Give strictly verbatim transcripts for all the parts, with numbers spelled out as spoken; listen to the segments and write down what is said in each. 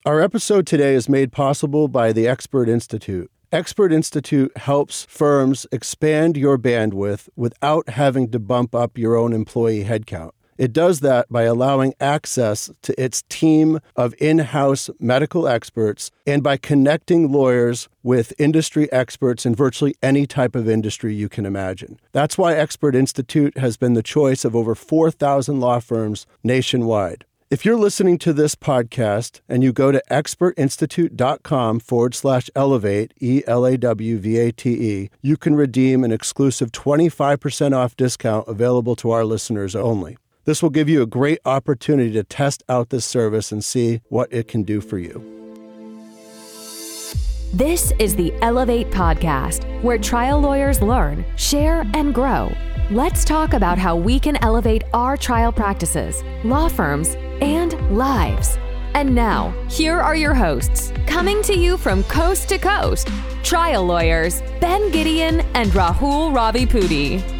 Our episode today is made possible by the Expert Institute. Expert Institute helps firms expand your bandwidth without having to bump up your own employee headcount. It does that by allowing access to its team of in-house medical experts and by connecting lawyers with industry experts in virtually any type of industry you can imagine. That's why Expert Institute has been the choice of over four thousand law firms nationwide. If you're listening to this podcast and you go to expertinstitute.com forward slash elevate, E L A W V A T E, you can redeem an exclusive twenty-five percent off discount available to our listeners only. This will give you a great opportunity to test out this service and see what it can do for you. This is the Elevate Podcast, where trial lawyers learn, share, and grow. Let's talk about how we can elevate our trial practices, law firms, and lives. And now, here are your hosts, coming to you from coast to coast, trial lawyers Ben Gideon and Rahul Ravipudi.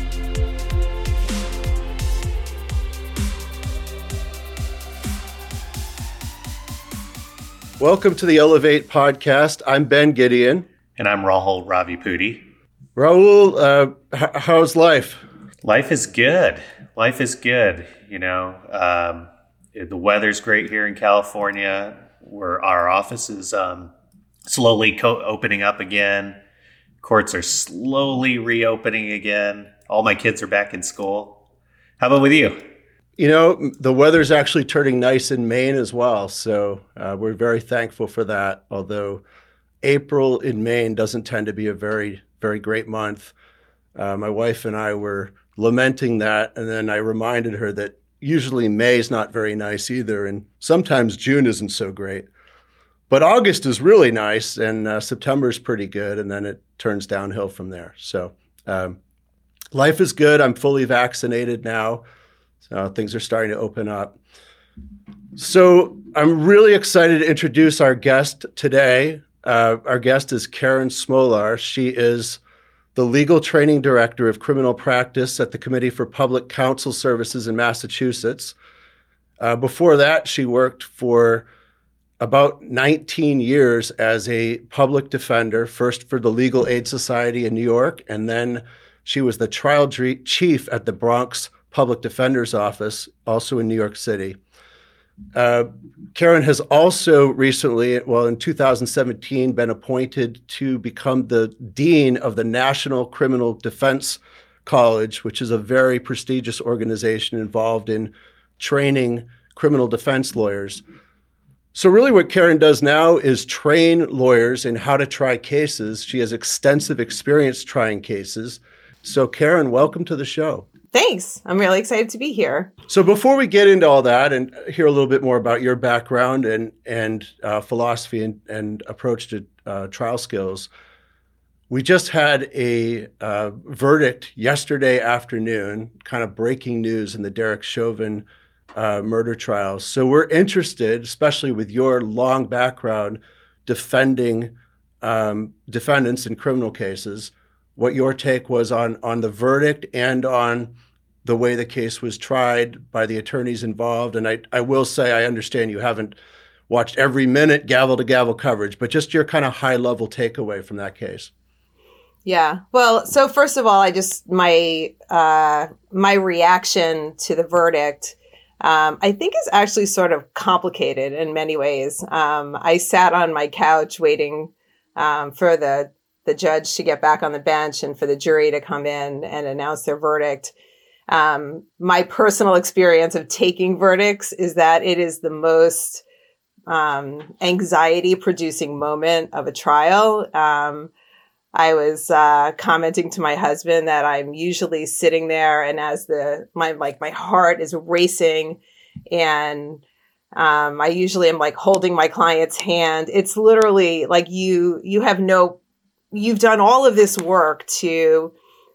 Welcome to the Elevate Podcast. I'm Ben Gideon. And I'm Rahul Ravipudi. Rahul, uh, h- how's life? Life is good. Life is good. You know, um, the weather's great here in California. Where our office is um, slowly co- opening up again. Courts are slowly reopening again. All my kids are back in school. How about with you? You know, the weather's actually turning nice in Maine as well, so uh, we're very thankful for that, although April in Maine doesn't tend to be a very, very great month. Uh, my wife and I were lamenting that, and then I reminded her that usually May is not very nice either, and sometimes June isn't so great. But August is really nice, and uh, September is pretty good, and then it turns downhill from there. So um, life is good. I'm fully vaccinated now. Uh, things are starting to open up. So I'm really excited to introduce our guest today. Uh, our guest is Karen Smolar. She is the Legal Training Director of Criminal Practice at the Committee for Public Counsel Services in Massachusetts. Uh, before that, she worked for about nineteen years as a public defender, first for the Legal Aid Society in New York, and then she was the trial chief at the Bronx Public Defender's Office, also in New York City. Uh, Karen has also recently, well, in two thousand seventeen, been appointed to become the Dean of the National Criminal Defense College, which is a very prestigious organization involved in training criminal defense lawyers. So really what Karen does now is train lawyers in how to try cases. She has extensive experience trying cases. So Karen, welcome to the show. Thanks. I'm really excited to be here. So before we get into all that and hear a little bit more about your background and and uh, philosophy and, and approach to uh, trial skills, we just had a uh, verdict yesterday afternoon, kind of breaking news in the Derek Chauvin uh, murder trial. So we're interested, especially with your long background defending um, defendants in criminal cases, what your take was on on the verdict and on the way the case was tried by the attorneys involved. And I, I will say, I understand you haven't watched every minute gavel to gavel coverage, but just your kind of high level takeaway from that case. Yeah. Well, so first of all, I just, my, uh, my reaction to the verdict, um, I think is actually sort of complicated in many ways. Um, I sat on my couch waiting, um, for the, the judge to get back on the bench and for the jury to come in and announce their verdict. Um, my personal experience of taking verdicts is that it is the most um, anxiety-producing moment of a trial. Um, I was uh, commenting to my husband that I'm usually sitting there, and as the my like my heart is racing, and um, I usually am like holding my client's hand. It's literally like you you have no. You've done all of this work to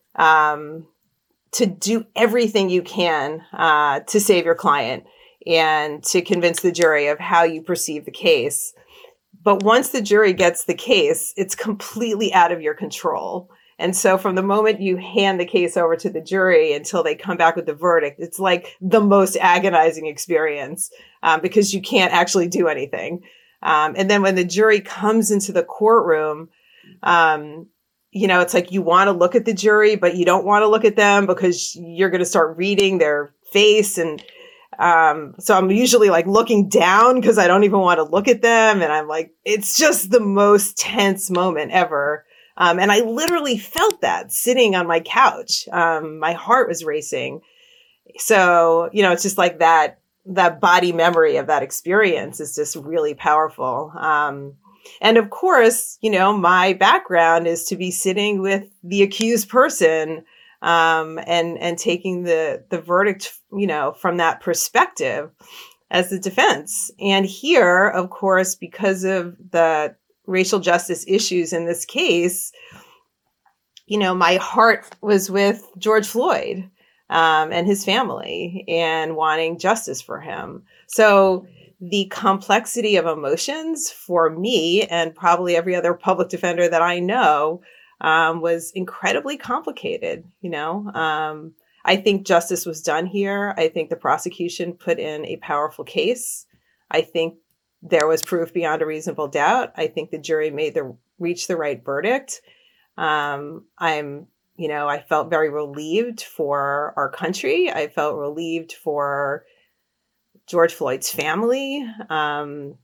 um, to do everything you can uh, to save your client and to convince the jury of how you perceive the case. But once the jury gets the case, it's completely out of your control. And so from the moment you hand the case over to the jury until they come back with the verdict, it's like the most agonizing experience um, because you can't actually do anything. Um, and then when the jury comes into the courtroom, um, you know, it's like you want to look at the jury, but you don't want to look at them because you're going to start reading their face. And um, so I'm usually like looking down because I don't even want to look at them. And I'm like, it's just the most tense moment ever. Um, and I literally felt that sitting on my couch. Um, my heart was racing. So, you know, it's just like that, that body memory of that experience is just really powerful. Um, and of course, you know, my background is to be sitting with the accused person, um, and, and taking the, the verdict, you know, from that perspective as the defense. And here, of course, because of the racial justice issues in this case, you know, my heart was with George Floyd, um, and his family and wanting justice for him. So the complexity of emotions for me and probably every other public defender that I know, um, was incredibly complicated. You know, um, I think justice was done here. I think the prosecution put in a powerful case. I think there was proof beyond a reasonable doubt. I think the jury made the reach the right verdict. Um, I'm, you know, I felt very relieved for our country. I felt relieved for George Floyd's family. Um,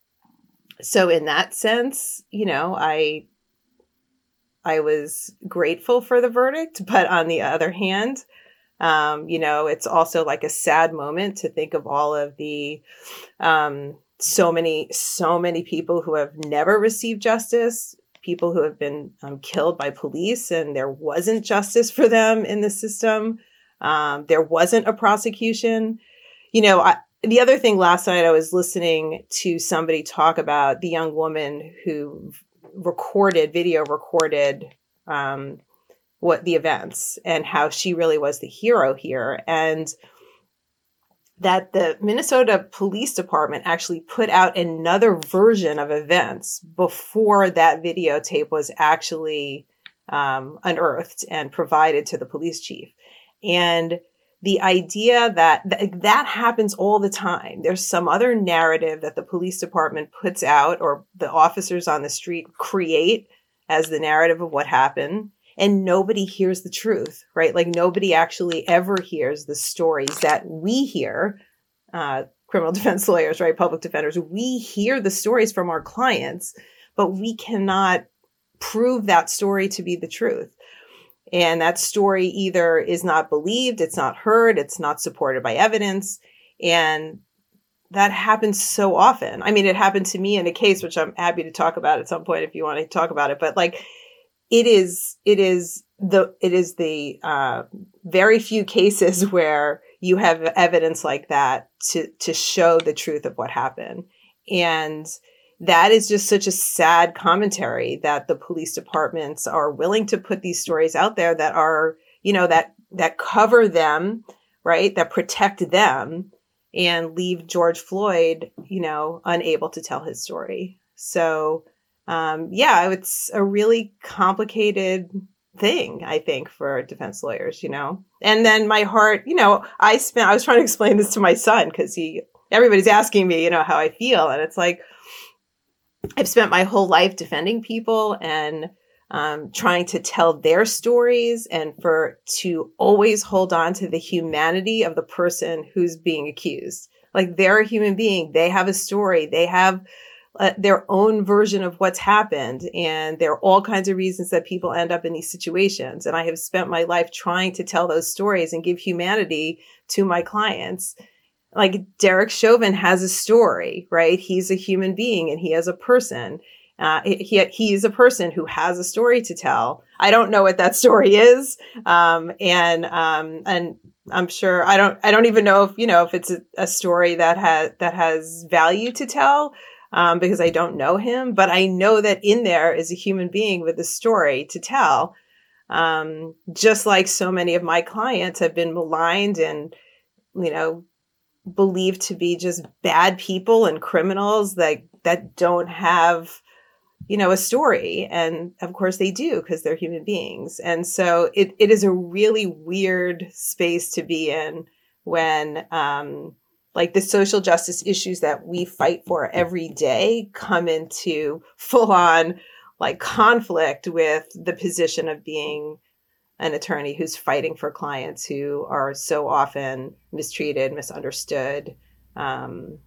so in that sense, you know, I, I was grateful for the verdict, but on the other hand, um, you know, it's also like a sad moment to think of all of the, um, so many, so many people who have never received justice, people who have been um, killed by police, and there wasn't justice for them in the system. Um, there wasn't a prosecution. You know, I, the other thing last night, I was listening to somebody talk about the young woman who recorded, video recorded um, what the events and how she really was the hero here. And that the Minnesota Police Department actually put out another version of events before that videotape was actually um, unearthed and provided to the police chief. And the idea that th- that happens all the time. There's some other narrative that the police department puts out or the officers on the street create as the narrative of what happened. And nobody hears the truth, right? Like nobody actually ever hears the stories that we hear, uh, criminal defense lawyers, right? Public defenders. We hear the stories from our clients, but we cannot prove that story to be the truth. And that story either is not believed, it's not heard, it's not supported by evidence. And that happens so often. I mean, it happened to me in a case, which I'm happy to talk about at some point if you want to talk about it. But like, It is, it is the, it is the, uh, very few cases where you have evidence like that to, to show the truth of what happened. And that is just such a sad commentary that the police departments are willing to put these stories out there that are, you know, that, that cover them, right? That protect them and leave George Floyd, you know, unable to tell his story. So, Um, yeah, it's a really complicated thing, I think, for defense lawyers, you know. And then my heart, you know, I spent, I was trying to explain this to my son because he, everybody's asking me, you know, how I feel. And it's like, I've spent my whole life defending people and um, trying to tell their stories and for to always hold on to the humanity of the person who's being accused. Like they're a human being. They have a story. They have Uh, their own version of what's happened. And there are all kinds of reasons that people end up in these situations. And I have spent my life trying to tell those stories and give humanity to my clients. Like Derek Chauvin has a story, right? He's a human being and he has a person. Uh, he, he is a person who has a story to tell. I don't know what that story is. Um, and, um, and I'm sure I don't, I don't even know if, you know, if it's a, a story that has, that has value to tell. Um, because I don't know him, but I know that in there is a human being with a story to tell. Um, just like so many of my clients have been maligned and, you know, believed to be just bad people and criminals that, that don't have, you know, a story. And of course they do because they're human beings. And so it, it is a really weird space to be in when, um, like the social justice issues that we fight for every day come into full on like conflict with the position of being an attorney who's fighting for clients who are so often mistreated, misunderstood. Um,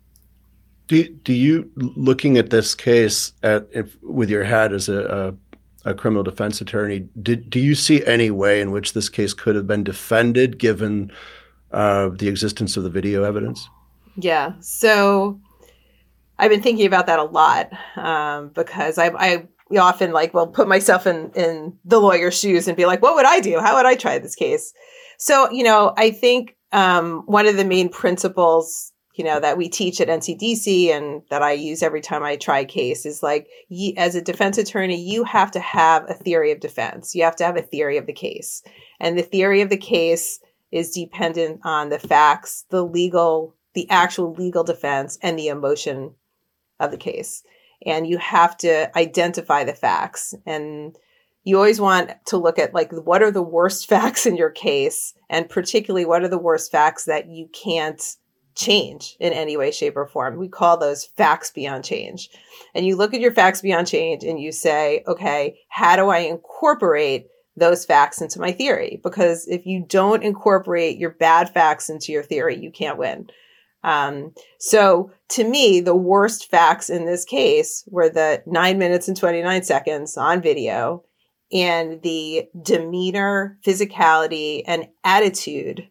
do, do you, looking at this case at if, with your hat as a, a, a criminal defense attorney, did, do you see any way in which this case could have been defended given uh, the existence of the video evidence? Yeah. So I've been thinking about that a lot um, because I, I often like will put myself in, in the lawyer's shoes and be like, what would I do? How would I try this case? So, you know, I think um, one of the main principles, you know, that we teach at N C D C and that I use every time I try a case is like, y- as a defense attorney, you have to have a theory of defense. You have to have a theory of the case. And the theory of the case is dependent on the facts, the legal, the actual legal defense, and the emotion of the case. And you have to identify the facts. And you always want to look at like, what are the worst facts in your case? And particularly, what are the worst facts that you can't change in any way, shape, or form? We call those facts beyond change. And you look at your facts beyond change and you say, okay, how do I incorporate those facts into my theory? Because if you don't incorporate your bad facts into your theory, you can't win. Um, so to me, the worst facts in this case were the nine minutes and twenty-nine seconds on video and the demeanor, physicality, and attitude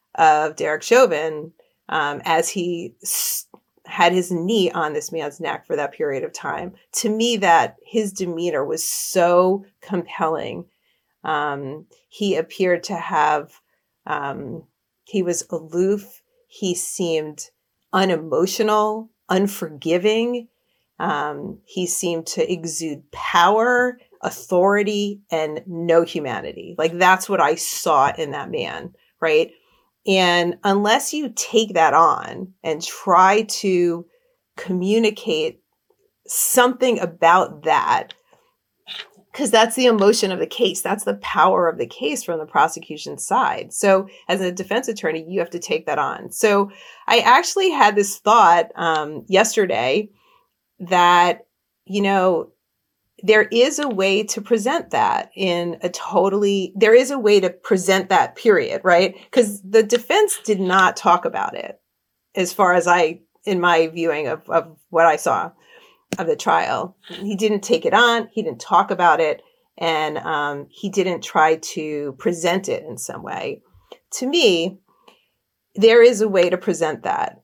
of Derek Chauvin um, as he s- had his knee on this man's neck for that period of time. To me, that his demeanor was so compelling. Um, he appeared to have, um, he was aloof. He seemed unemotional, unforgiving. Um, he seemed to exude power, authority, and no humanity. Like that's what I saw in that man, right? And unless you take that on and try to communicate something about that, because that's the emotion of the case. That's the power of the case from the prosecution side. So as a defense attorney, you have to take that on. So I actually had this thought um, yesterday that, you know, there is a way to present that in a totally, there is a way to present that period, right? Because the defense did not talk about it as far as I, in my viewing of, of what I saw of the trial. He didn't take it on. He didn't talk about it. And um, he didn't try to present it in some way. To me, there is a way to present that.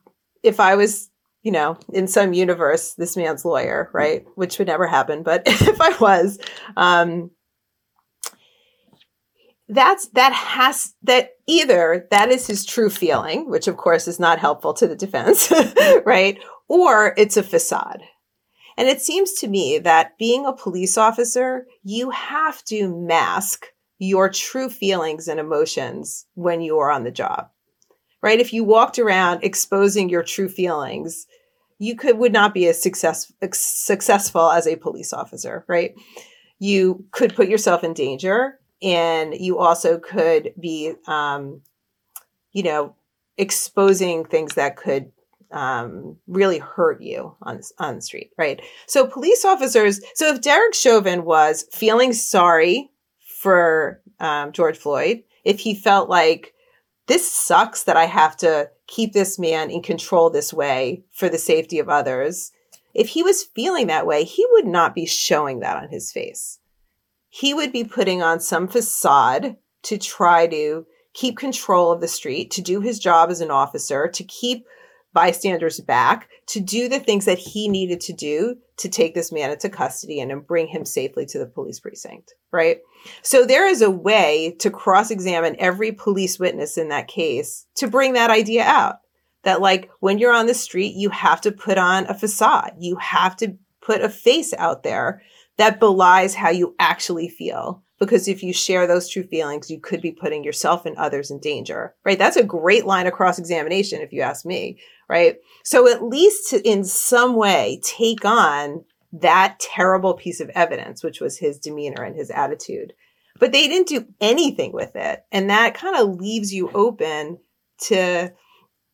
If I was, you know, in some universe, this man's lawyer, right, which would never happen, but if I was, um, that's, that has, that either that is his true feeling, which of course is not helpful to the defense, right? Or it's a facade. And it seems to me that being a police officer, you have to mask your true feelings and emotions when you are on the job, right? If you walked around exposing your true feelings, you could would not be as success, successful as a police officer, right? You could put yourself in danger, and you also could be, um, you know, exposing things that could Um, really hurt you on, on the street, right? So police officers, so if Derek Chauvin was feeling sorry for um, George Floyd, if he felt like this sucks that I have to keep this man in control this way for the safety of others, if he was feeling that way, he would not be showing that on his face. He would be putting on some facade to try to keep control of the street, to do his job as an officer, to keep bystanders back, to do the things that he needed to do to take this man into custody and, and bring him safely to the police precinct, right? So there is a way to cross-examine every police witness in that case to bring that idea out. That like when you're on the street, you have to put on a facade. You have to put a face out there that belies how you actually feel. Because if you share those true feelings, you could be putting yourself and others in danger, right? That's a great line of cross-examination, if you ask me, right? So at least to, in some way, take on that terrible piece of evidence, which was his demeanor and his attitude. But they didn't do anything with it. And that kind of leaves you open to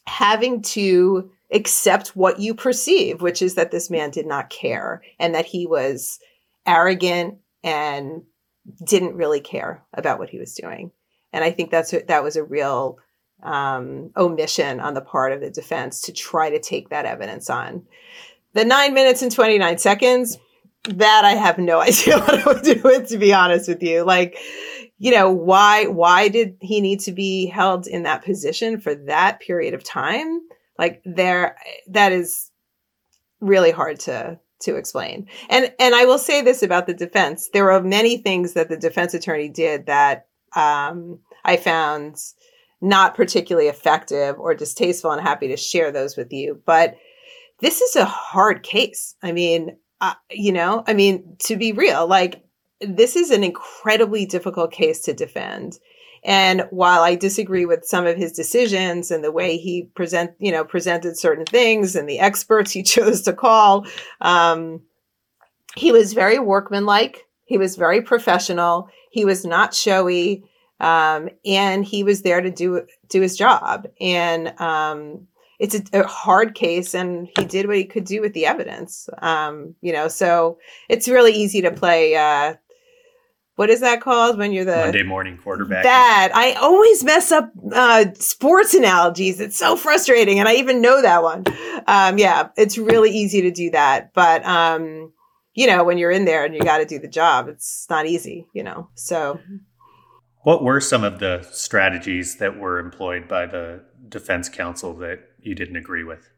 having to accept what you perceive, which is that this man did not care and that he was arrogant and didn't really care about what he was doing. And I think that's that was a real um, omission on the part of the defense to try to take that evidence on. The nine minutes and twenty-nine seconds, that I have no idea what I would do with, to be honest with you. Like, you know, why why did he need to be held in that position for that period of time? Like there, that is really hard to to explain. And and I will say this about the defense: there were many things that the defense attorney did that um, I found not particularly effective or distasteful, and happy to share those with you. But this is a hard case. I mean, uh, you know, I mean, to be real, like this is an incredibly difficult case to defend. And while I disagree with some of his decisions and the way he present, you know, presented certain things and the experts he chose to call, um, he was very workmanlike. He was very professional. He was not showy, um, and he was there to do do his job. And um, it's a, a hard case, and he did what he could do with the evidence. Um, you know, so it's really easy to play. Uh, What is that called when you're the Monday morning quarterback? That I always mess up uh, sports analogies. It's so frustrating, and I even know that one. Um, yeah, it's really easy to do that, but um, you know, when you're in there and you got to do the job, it's not easy. You know, so what were some of the strategies that were employed by the defense counsel that you didn't agree with?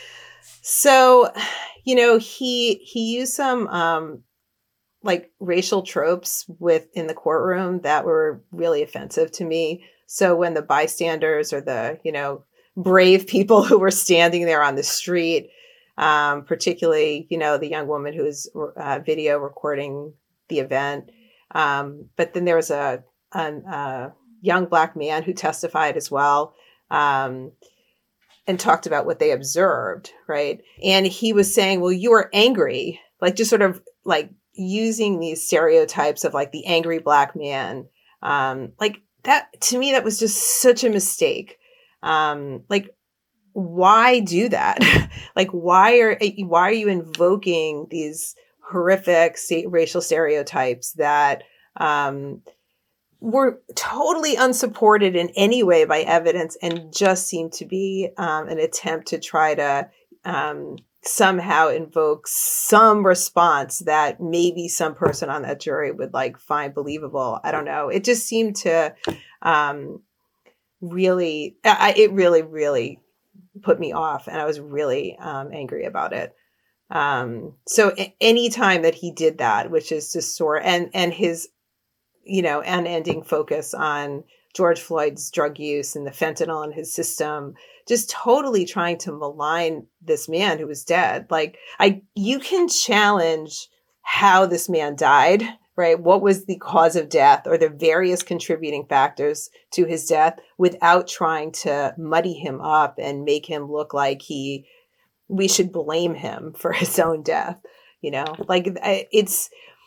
So, you know, he he used some. Um, like racial tropes with in the courtroom that were really offensive to me. So when the bystanders or the, you know, brave people who were standing there on the street, um, particularly, you know, the young woman who was uh, video recording the event. Um, but then there was a, a, a young Black man who testified as well, um, and talked about what they observed. Right. And he was saying, well, you were angry, like just sort of like, using these stereotypes of like the angry Black man, um, like that, to me, that was just such a mistake. Um, like, why do that? Like, why are, why are you invoking these horrific st- racial stereotypes that, um, were totally unsupported in any way by evidence and just seemed to be, um, an attempt to try to, um, somehow invoke some response that maybe some person on that jury would like find believable. I don't know. It just seemed to um, really, I, it really, really put me off, and I was really um, angry about it. Um, so a- any time that he did that, which is just sort and and his, you know, unending focus on George Floyd's drug use and the fentanyl in his system, just totally trying to malign this man who was dead. Like, I, you can challenge how this man died, right? What was the cause of death or the various contributing factors to his death without trying to muddy him up and make him look like he, we should blame him for his own death. You know, like it's,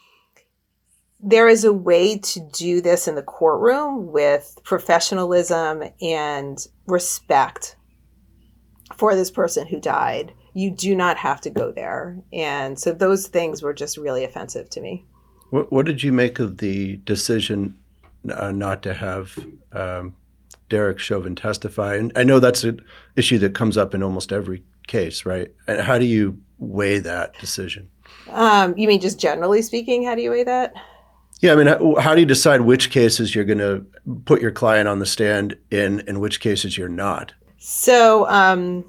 there is a way to do this in the courtroom with professionalism and respect for this person who died. You do not have to go there. And so those things were just really offensive to me. What, what did you make of the decision uh, not to have um, Derek Chauvin testify? And I know that's an issue that comes up in almost every case, right? And how do you weigh that decision? Um, you mean just generally speaking, how do you weigh that? Yeah, I mean, how, how do you decide which cases you're going to put your client on the stand in and which cases you're not? So um,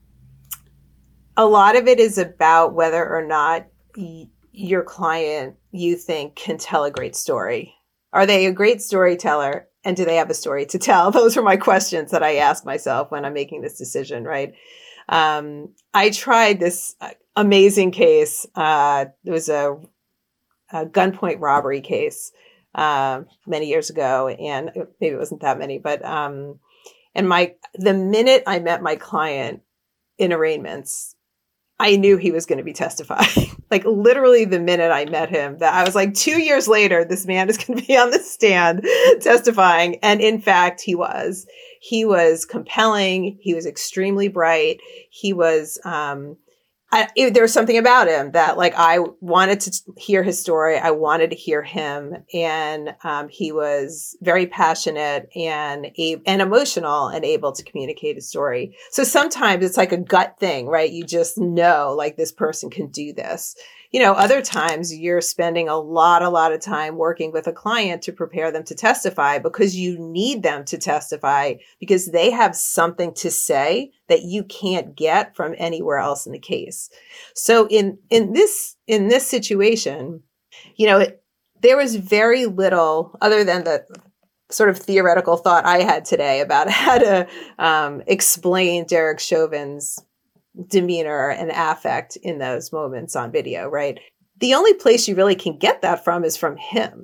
a lot of it is about whether or not y- your client, you think, can tell a great story. Are they a great storyteller? And do they have a story to tell? Those are my questions that I ask myself when I'm making this decision, right? Um, I tried this amazing case. Uh, it was a a gunpoint robbery case uh, many years ago, and maybe it wasn't that many, but um, and my the minute I met my client in arraignments, I knew he was going to be testifying. Like literally the minute I met him, that I was like, two years later, this man is going to be on the stand testifying. And in fact, he was. He was compelling. He was extremely bright. He was, um, I, it, there was something about him that like I wanted to hear his story. I wanted to hear him, and um, he was very passionate and a- and emotional and able to communicate his story. So sometimes it's like a gut thing, right? You just know like this person can do this. You know, other times you're spending a lot, a lot of time working with a client to prepare them to testify because you need them to testify because they have something to say that you can't get from anywhere else in the case. So in, in this, in this situation, you know, it, there was very little other than the sort of theoretical thought I had today about how to um, explain Derek Chauvin's demeanor and affect in those moments on video, right? The only place you really can get that from is from him.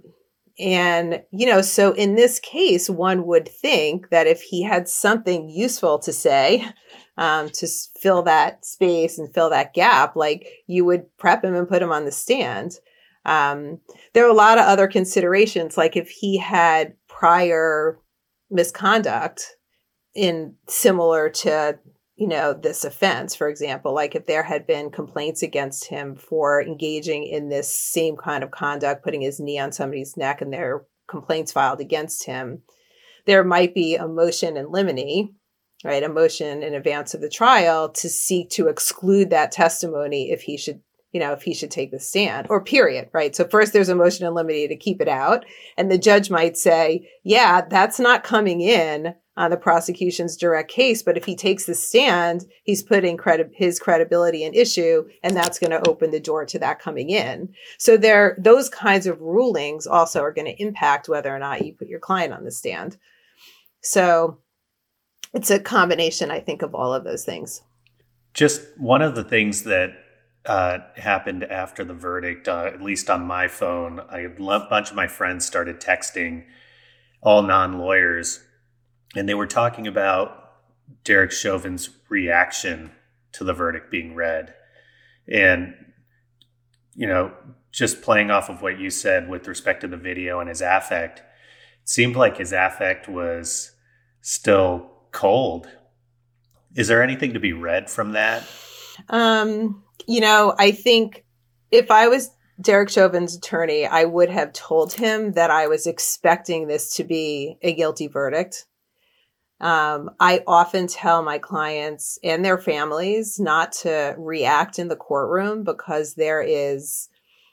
And, you know, so in this case, one would think that if he had something useful to say, um, to fill that space and fill that gap, like you would prep him and put him on the stand. Um, there are a lot of other considerations, like if he had prior misconduct in similar to you know, this offense, for example, like if there had been complaints against him for engaging in this same kind of conduct, putting his knee on somebody's neck and there are complaints filed against him, there might be a motion in limine, right? A motion in advance of the trial to seek to exclude that testimony if he should, you know, if he should take the stand or period, right? So first there's a motion in limine to keep it out. And the judge might say, yeah, that's not coming in on the prosecution's direct case. But if he takes the stand, he's putting credi- his credibility in issue, and that's going to open the door to that coming in. So there, those kinds of rulings also are going to impact whether or not you put your client on the stand. So it's a combination, I think, of all of those things. Just one of the things that uh, happened after the verdict, uh, at least on my phone, I, a bunch of my friends started texting, all non-lawyers, and they were talking about Derek Chauvin's reaction to the verdict being read. And, you know, just playing off of what you said with respect to the video and his affect, it seemed like his affect was still cold. Is there anything to be read from that? Um, you know, I think if I was Derek Chauvin's attorney, I would have told him that I was expecting this to be a guilty verdict. Um, I often tell my clients and their families not to react in the courtroom because there is,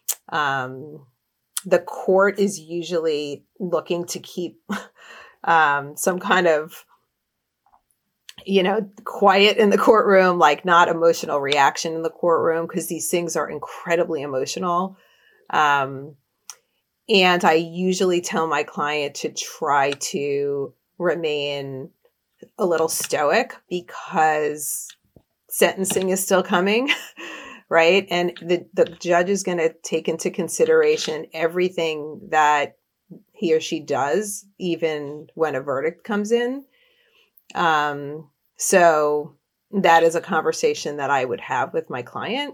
um, the court is usually looking to keep um, some kind of, you know, quiet in the courtroom, like not emotional reaction in the courtroom, because these things are incredibly emotional. Um, and I usually tell my client to try to remain a little stoic because sentencing is still coming, right? And the, the judge is going to take into consideration everything that he or she does, even when a verdict comes in. Um, so that is a conversation that I would have with my client.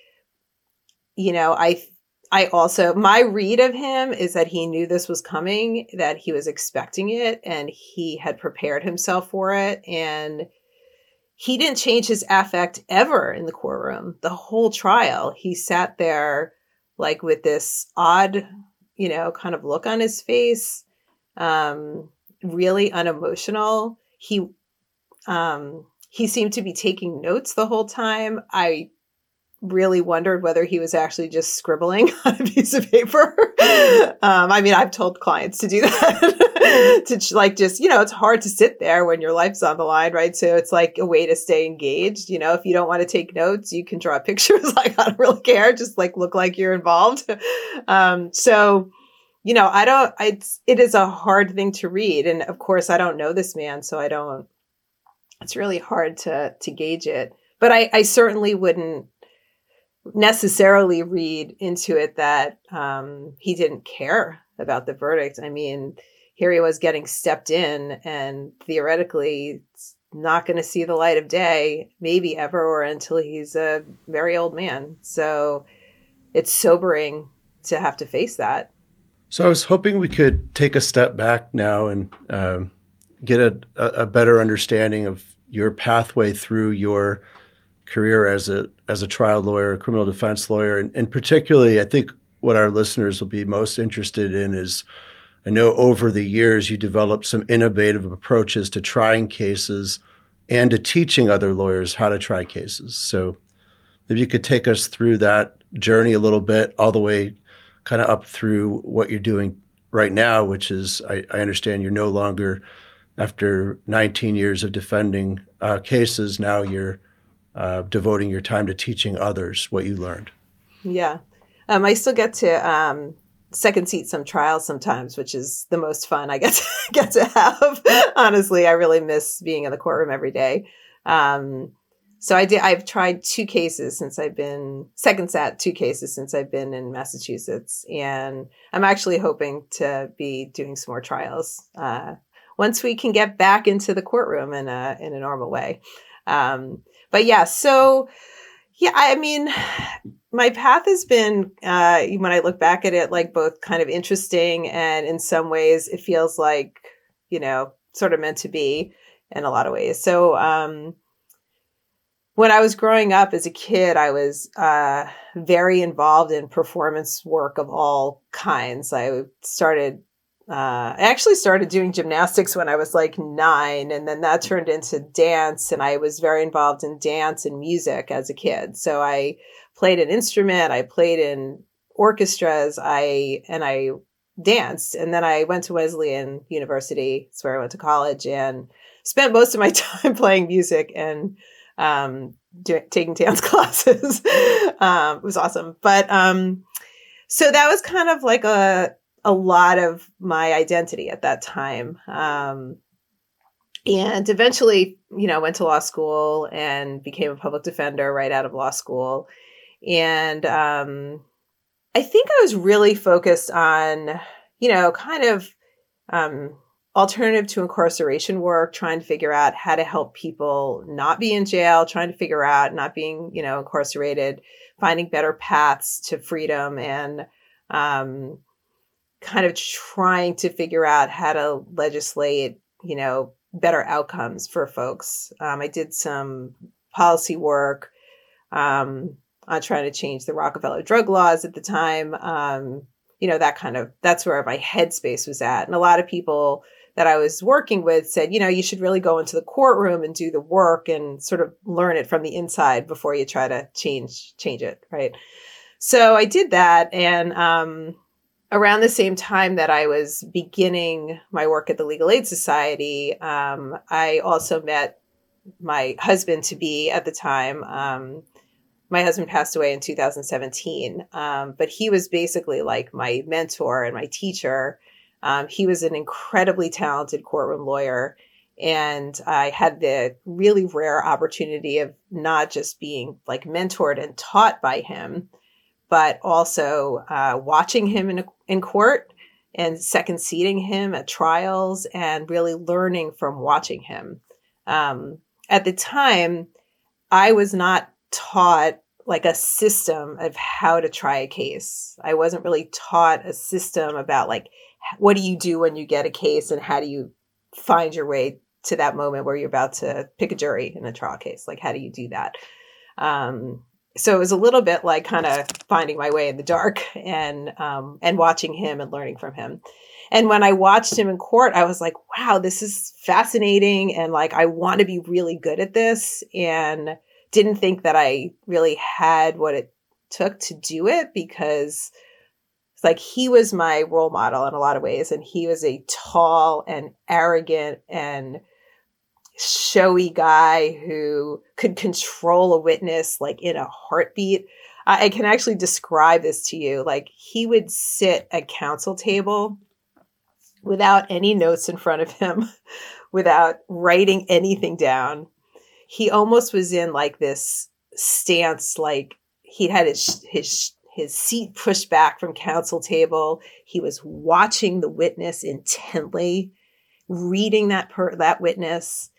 You know, I I also, my read of him is that he knew this was coming, that he was expecting it, and he had prepared himself for it. And he didn't change his affect ever in the courtroom. The whole trial, he sat there like with this odd, you know, kind of look on his face, um, really unemotional. He, um, he seemed to be taking notes the whole time. I really wondered whether he was actually just scribbling on a piece of paper. um, I mean, I've told clients to do that, to like just, you know, it's hard to sit there when your life's on the line, right? So it's like a way to stay engaged. You know, if you don't want to take notes, you can draw pictures. Like, I don't really care. Just like look like you're involved. um, so, you know, I don't, it's, it is a hard thing to read. And of course, I don't know this man, so I don't, it's really hard to, to gauge it. But I, I certainly wouldn't necessarily read into it that um, he didn't care about the verdict. I mean, here he was getting stepped in, and theoretically, not going to see the light of day, maybe ever, or until he's a very old man. So it's sobering to have to face that. So I was hoping we could take a step back now and um, get a, a better understanding of your pathway through your career as a as a trial lawyer, a criminal defense lawyer, and, and particularly, I think what our listeners will be most interested in is, I know over the years you developed some innovative approaches to trying cases and to teaching other lawyers how to try cases. So maybe you could take us through that journey a little bit, all the way kind of up through what you're doing right now, which is, I, I understand you're no longer, after nineteen years of defending uh, cases, now you're uh, devoting your time to teaching others what you learned. Yeah. Um, I still get to um, second seat some trials sometimes, which is the most fun I get to, get to have. Honestly, I really miss being in the courtroom every day. Um, so I did, I've tried two cases since I've been, second sat two cases since I've been in Massachusetts. And I'm actually hoping to be doing some more trials uh, once we can get back into the courtroom in a, in a normal way. Um, but yeah, so yeah, I mean, my path has been, uh, when I look back at it, like both kind of interesting, and in some ways it feels like, you know, sort of meant to be in a lot of ways. So um, when I was growing up as a kid, I was uh, very involved in performance work of all kinds. I started Uh, I actually started doing gymnastics when I was like nine, and then that turned into dance. And I was very involved in dance and music as a kid. So I played an instrument, I played in orchestras, I and I danced. And then I went to Wesleyan University, that's where I went to college, and spent most of my time playing music and um, do, taking dance classes. um, it was awesome. But um, so that was kind of like a a lot of my identity at that time. Um, and eventually, you know, went to law school and became a public defender right out of law school. And um, I think I was really focused on, you know, kind of um, alternative to incarceration work, trying to figure out how to help people not be in jail, trying to figure out not being, you know, incarcerated, finding better paths to freedom, and um, kind of trying to figure out how to legislate, you know, better outcomes for folks. Um, I did some policy work um, on trying to change the Rockefeller drug laws at the time. Um, you know, that kind of, that's where my headspace was at. And a lot of people that I was working with said, you know, you should really go into the courtroom and do the work and sort of learn it from the inside before you try to change, change it. Right. So I did that. And, um, around the same time that I was beginning my work at the Legal Aid Society, um, I also met my husband to be at the time. Um, my husband passed away in two thousand seventeen, um, but he was basically like my mentor and my teacher. Um, he was an incredibly talented courtroom lawyer, and I had the really rare opportunity of not just being like mentored and taught by him, but also uh, watching him in, a, in court and second seating him at trials and really learning from watching him. Um, at the time, I was not taught like a system of how to try a case. I wasn't really taught a system about like, what do you do when you get a case and how do you find your way to that moment where you're about to pick a jury in a trial case? Like, how do you do that? Um, So it was a little bit like kind of finding my way in the dark and um, and watching him and learning from him. And when I watched him in court, I was like, wow, this is fascinating. And like, I want to be really good at this. And didn't think that I really had what it took to do it, because it's like he was my role model in a lot of ways. And he was a tall and arrogant and showy guy who could control a witness like in a heartbeat. I, I can actually describe this to you. Like, he would sit at counsel table without any notes in front of him, without writing anything down. He almost was in like this stance, like he had his his his seat pushed back from counsel table. He was watching the witness intently, reading that per- that witness.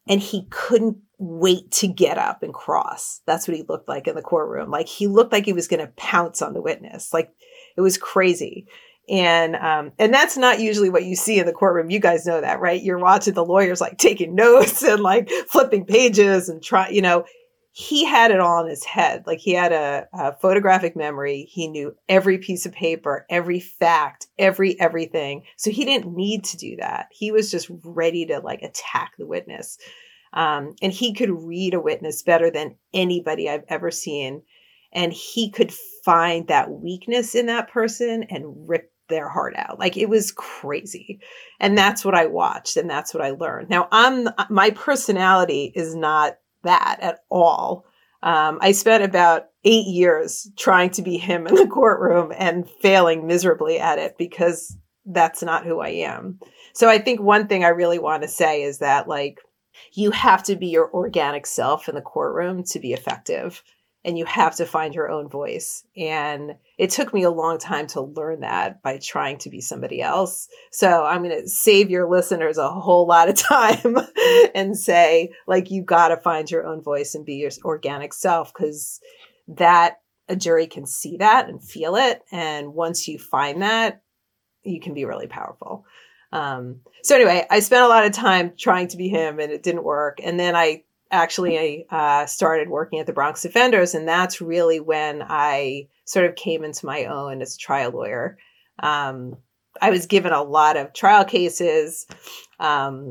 and he couldn't wait to get up and cross. That's what he looked like in the courtroom. Like he looked like he was going to pounce on the witness. Like it was crazy. And um, and that's not usually what you see in the courtroom. You guys know that, right? You're watching the lawyers like taking notes and like flipping pages and try, you know, he had it all in his head. Like he had a, a photographic memory. He knew every piece of paper, every fact, every everything. So he didn't need to do that. He was just ready to like attack the witness. Um, and he could read a witness better than anybody I've ever seen. And he could find that weakness in that person and rip their heart out. Like it was crazy. And that's what I watched and that's what I learned. Now I'm, my personality is not that at all. Um, I spent about eight years trying to be him in the courtroom and failing miserably at it because that's not who I am. So I think one thing I really want to say is that like, you have to be your organic self in the courtroom to be effective. And you have to find your own voice. And it took me a long time to learn that by trying to be somebody else. So I'm going to save your listeners a whole lot of time and say, like, you got to find your own voice and be your organic self, because that a jury can see that and feel it. And once you find that, you can be really powerful. Um, so anyway, I spent a lot of time trying to be him and it didn't work. And then I actually uh, started working at the Bronx Defenders. And that's really when I sort of came into my own as a trial lawyer. Um, I was given a lot of trial cases. Um,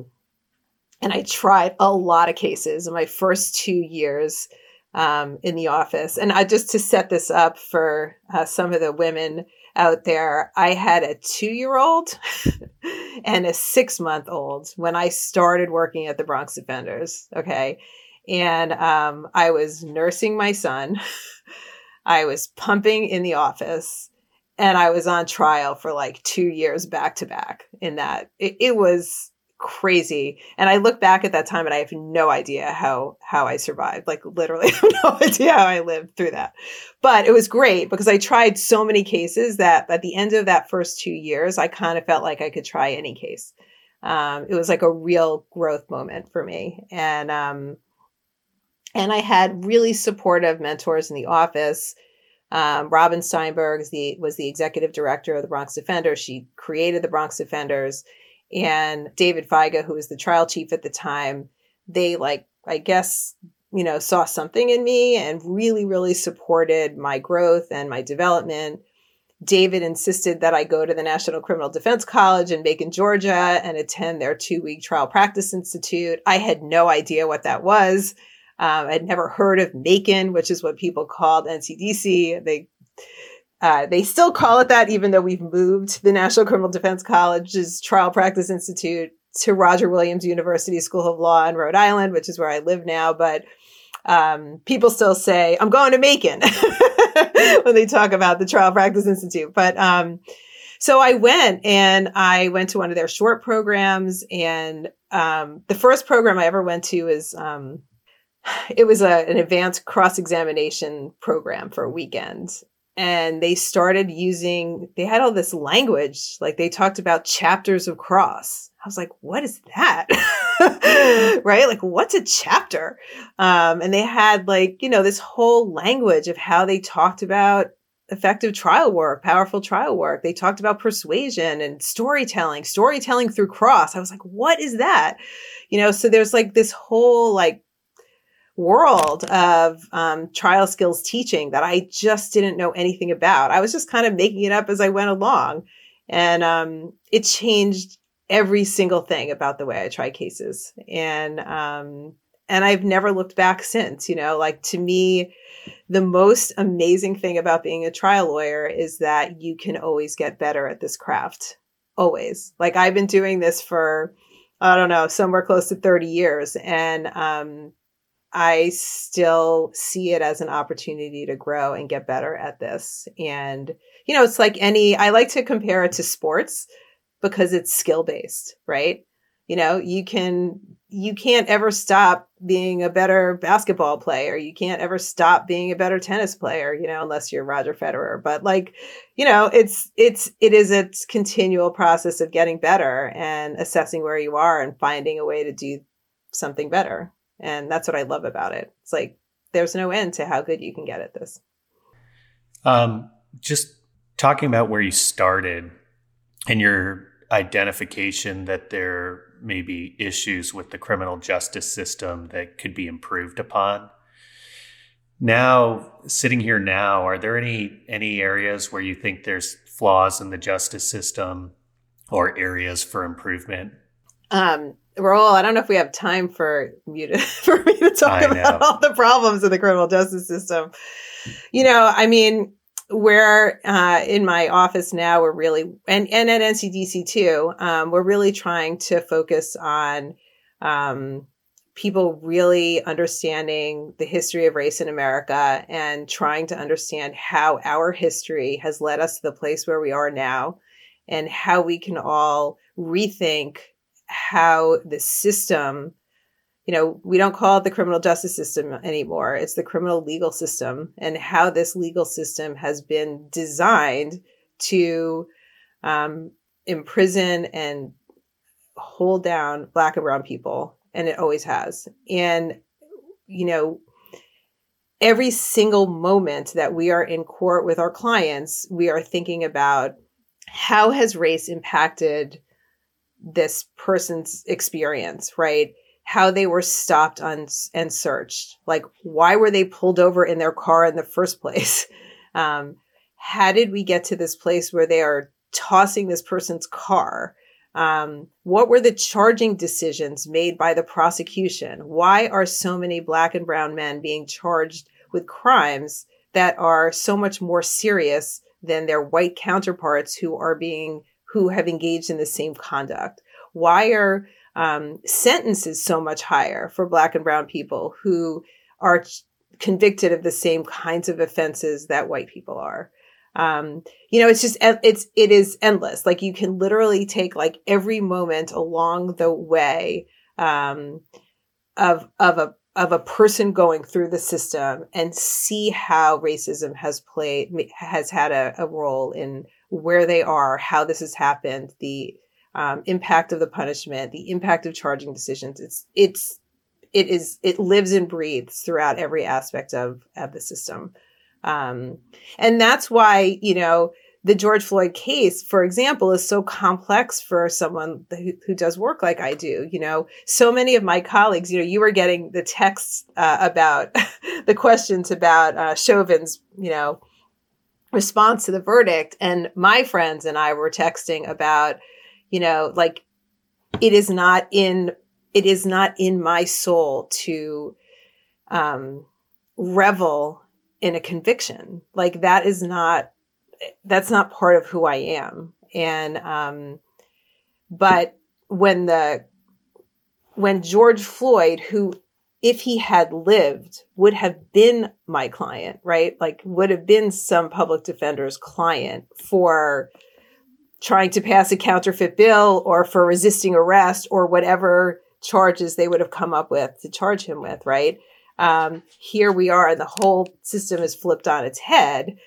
and I tried a lot of cases in my first two years um, in the office. And I just to set this up for uh, some of the women out there, I had a two-year-old and a six-month-old when I started working at the Bronx Defenders. Okay. And um, I was nursing my son. I was pumping in the office, and I was on trial for like two years back to back in that. It, it was crazy. And I look back at that time and I have no idea how, how I survived. Like literally I have no idea how I lived through that. But it was great because I tried so many cases that at the end of that first two years, I kind of felt like I could try any case. Um, it was like a real growth moment for me. And, um, and I had really supportive mentors in the office. Um, Robin Steinberg is the, was the executive director of the Bronx Defenders. She created the Bronx Defenders. And David Feiga, who was the trial chief at the time, they like, I guess, you know, saw something in me and really, really supported my growth and my development. David insisted that I go to the National Criminal Defense College in Macon, Georgia, and attend their two-week trial practice institute. I had no idea what that was. Um, I'd never heard of Macon, which is what people called N C D C. They Uh, they still call it that, even though we've moved the National Criminal Defense College's Trial Practice Institute to Roger Williams University School of Law in Rhode Island, which is where I live now. But um, people still say, I'm going to Macon when they talk about the Trial Practice Institute. But um, so I went and I went to one of their short programs. And um, the first program I ever went to is um, it was a, an advanced cross-examination program for a weekend. And they started using, they had all this language, like they talked about chapters of cross. I was like, what is that? Right? Like, what's a chapter? Um, and they had like, you know, this whole language of how they talked about effective trial work, powerful trial work. They talked about persuasion and storytelling, storytelling through cross. I was like, what is that? You know, so there's like this whole like, world of um, trial skills teaching that I just didn't know anything about. I was just kind of making it up as I went along. And um, it changed every single thing about the way I try cases. And um, and I've never looked back since. You know, like to me, the most amazing thing about being a trial lawyer is that you can always get better at this craft. Always. Like I've been doing this for, I don't know, somewhere close to thirty years. And um I still see it as an opportunity to grow and get better at this. And, you know, it's like any, I like to compare it to sports because it's skill based, right? You know, you can, you can't ever stop being a better basketball player. You can't ever stop being a better tennis player, you know, unless you're Roger Federer. But like, you know, it's, it's, it is a continual process of getting better and assessing where you are and finding a way to do something better. And that's what I love about it. It's like, there's no end to how good you can get at this. Um, just talking about where you started and your identification that there may be issues with the criminal justice system that could be improved upon. Now, sitting here now, are there any any areas where you think there's flaws in the justice system or areas for improvement? Um, Raul, I don't know if we have time for you to for me to talk I about know. all the problems in the criminal justice system. You know, I mean, we're uh, in my office now. We're really and and at N C D C too. Um, we're really trying to focus on um, people really understanding the history of race in America and trying to understand how our history has led us to the place where we are now, and how we can all rethink how the system, you know, we don't call it the criminal justice system anymore. It's the criminal legal system, and how this legal system has been designed to um, imprison and hold down Black and brown people. And it always has. And, you know, every single moment that we are in court with our clients, we are thinking about how has race impacted this person's experience, right? How they were stopped on, and searched. Like, why were they pulled over in their car in the first place? Um, how did we get to this place where they are tossing this person's car? Um, what were the charging decisions made by the prosecution? Why are so many Black and brown men being charged with crimes that are so much more serious than their white counterparts who are being, who have engaged in the same conduct? Why are um, sentences so much higher for Black and brown people who are ch- convicted of the same kinds of offenses that white people are? Um, you know, it's just, it's, it is endless. Like, you can literally take like every moment along the way, um, of, of a, of a person going through the system and see how racism has played, has had a, a role in where they are, how this has happened, the, um, impact of the punishment, the impact of charging decisions. It's, it's, it is, it lives and breathes throughout every aspect of, of the system. Um, and that's why, you know, the George Floyd case, for example, is so complex for someone who, who does work like I do. You know, so many of my colleagues, you know, you were getting the texts uh, about the questions about uh, Chauvin's, you know, response to the verdict. And my friends and I were texting about, you know, like, it is not in, it is not in my soul to um, revel in a conviction. Like, that is not, that's not part of who I am. And, um, but when the, when George Floyd, who, if he had lived, would have been my client, right? Like, would have been some public defender's client for trying to pass a counterfeit bill or for resisting arrest or whatever charges they would have come up with to charge him with, right? Um, here we are, and the whole system is flipped on its head,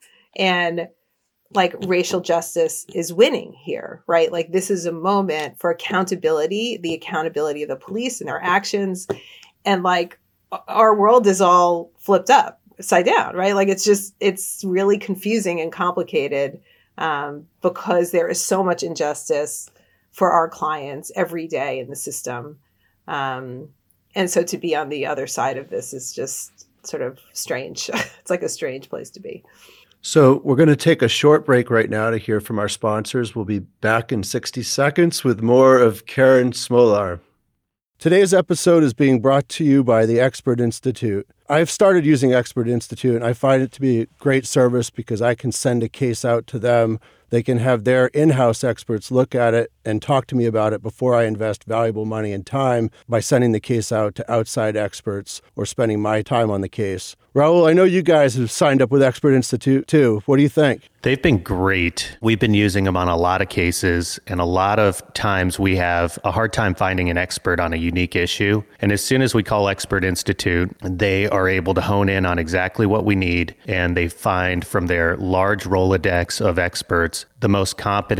and like, racial justice is winning here, right? Like, this is a moment for accountability, the accountability of the police and their actions. And like, our world is all flipped up, upside down, right? Like, it's just, it's really confusing and complicated, um, because there is so much injustice for our clients every day in the system. Um, And so to be on the other side of this is just sort of strange. It's like a strange place to be. So we're going to take a short break right now to hear from our sponsors. We'll be back in sixty seconds with more of Karen Smolar. Today's episode is being brought to you by the Expert Institute. I've started using Expert Institute, and I find it to be a great service because I can send a case out to them. They can have their in-house experts look at it and talk to me about it before I invest valuable money and time by sending the case out to outside experts or spending my time on the case. Raul, I know you guys have signed up with Expert Institute too. What do you think? They've been great. We've been using them on a lot of cases, and a lot of times we have a hard time finding an expert on a unique issue. And as soon as we call Expert Institute, they are able to hone in on exactly what we need, and they find from their large Rolodex of experts the most competent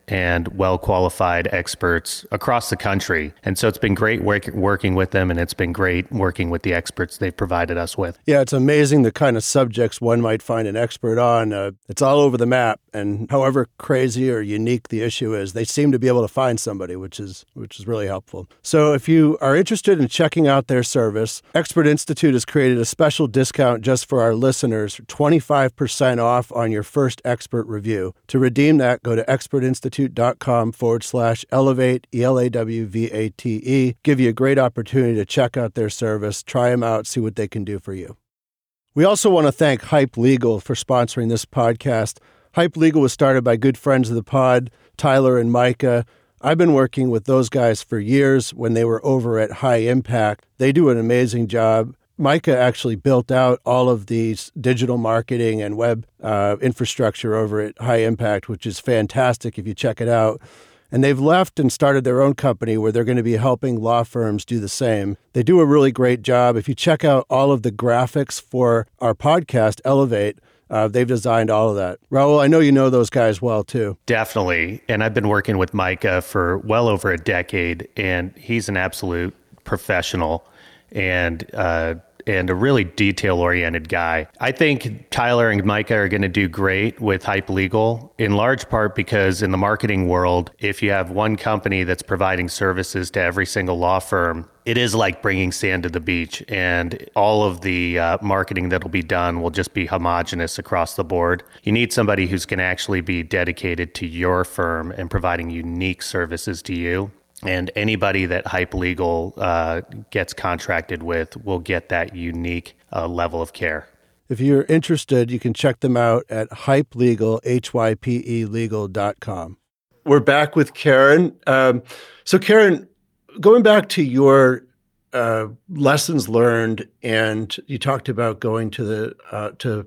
and well-qualified experts across the country. And so it's been great work, working with them, and it's been great working with the experts they've provided us with. Yeah, it's amazing the kind of subjects one might find an expert on. Uh, it's all over the map, and however crazy or unique the issue is, they seem to be able to find somebody, which is which is really helpful. So if you are interested in checking out their service, Expert Institute has created a special discount just for our listeners, twenty-five percent off on your first expert review. To redeem that, go to expertinstitute.com forward slash elevate, E L A W V A T E. Give you a great opportunity to check out their service, try them out, see what they can do for you. We also want to thank Hype Legal for sponsoring this podcast. Hype Legal was started by good friends of the pod, Tyler and Micah. I've been working with those guys for years when they were over at High Impact. They do an amazing job. Micah actually built out all of these digital marketing and web uh, infrastructure over at High Impact, which is fantastic if you check it out. And they've left and started their own company where they're going to be helping law firms do the same. They do a really great job. If you check out all of the graphics for our podcast, Elevate, Uh, they've designed all of that. Raul, I know you know those guys well, too. Definitely. And I've been working with Micah for well over a decade, and he's an absolute professional and uh, and a really detail-oriented guy. I think Tyler and Micah are going to do great with Hype Legal, in large part because in the marketing world, if you have one company that's providing services to every single law firm, it is like bringing sand to the beach, and all of the uh, marketing that'll be done will just be homogenous across the board. You need somebody who's going to actually be dedicated to your firm and providing unique services to you. And anybody that Hype Legal uh, gets contracted with will get that unique uh, level of care. If you're interested, you can check them out at Hype Legal, H Y P E legal dot com. We're back with Karen. Um, so Karen, going back to your uh, lessons learned, and you talked about going to the uh, to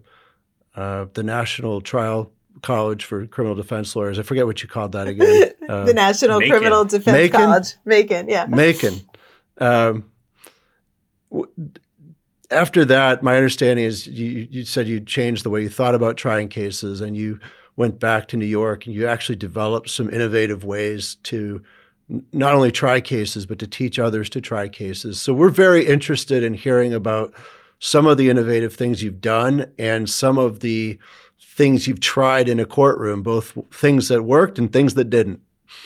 uh, the National Trial College for Criminal Defense Lawyers. I forget what you called that again. Uh, the National Macon. Criminal Defense Macon? College. Macon, yeah. Macon. Um, w- after that, my understanding is you, you said you changed the way you thought about trying cases, and you went back to New York, and you actually developed some innovative ways to not only try cases, but to teach others to try cases. So we're very interested in hearing about some of the innovative things you've done and some of the things you've tried in a courtroom, both things that worked and things that didn't.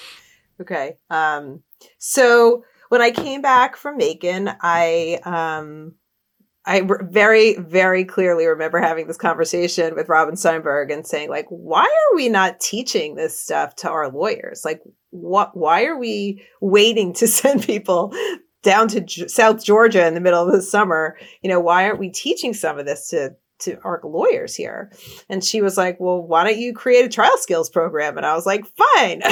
Okay. Um, so when I came back from Macon, I um, I re- very, very clearly remember having this conversation with Robin Steinberg and saying, like, why are we not teaching this stuff to our lawyers? Like, what? Why are we waiting to send people down to G- South Georgia in the middle of the summer? You know, why aren't we teaching some of this to to our lawyers here? And she was like, well, why don't you create a trial skills program? And I was like, fine.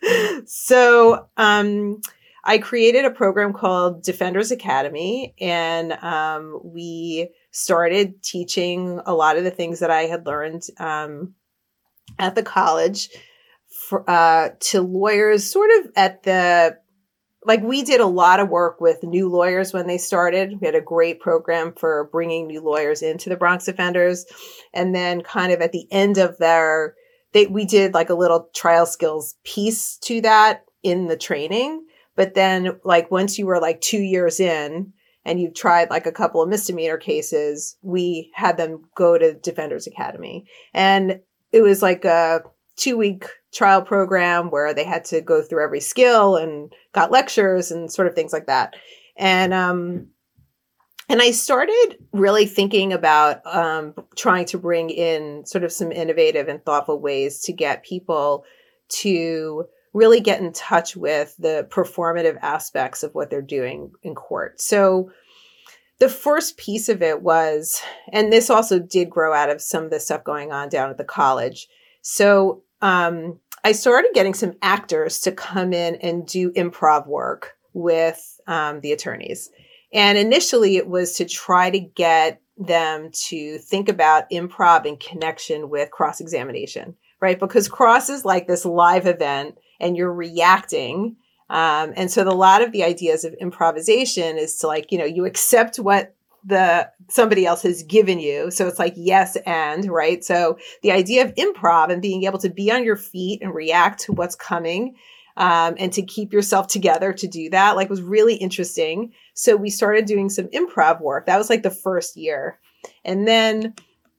so um, I created a program called Defenders Academy, and um, we started teaching a lot of the things that I had learned um, at the college for, uh, to lawyers sort of at the Like we did a lot of work with new lawyers when they started. We had a great program for bringing new lawyers into the Bronx Defenders. And then kind of at the end of their, they, we did like a little trial skills piece to that in the training. But then like once you were like two years in and you've tried like a couple of misdemeanor cases, we had them go to Defenders Academy. And it was like a two week trial program where they had to go through every skill and got lectures and sort of things like that. And, um, and I started really thinking about, um, trying to bring in sort of some innovative and thoughtful ways to get people to really get in touch with the performative aspects of what they're doing in court. So the first piece of it was, and this also did grow out of some of the stuff going on down at the college. So, um, I started getting some actors to come in and do improv work with um, the attorneys. And initially it was to try to get them to think about improv in connection with cross-examination, right? Because cross is like this live event and you're reacting. Um, and so the, a lot of the ideas of improvisation is to like, you know, you accept what the somebody else has given you. So it's like yes and, right? So the idea of improv and being able to be on your feet and react to what's coming, um, and to keep yourself together to do that, like, was really interesting. So we started doing some improv work. That was like the first year. And then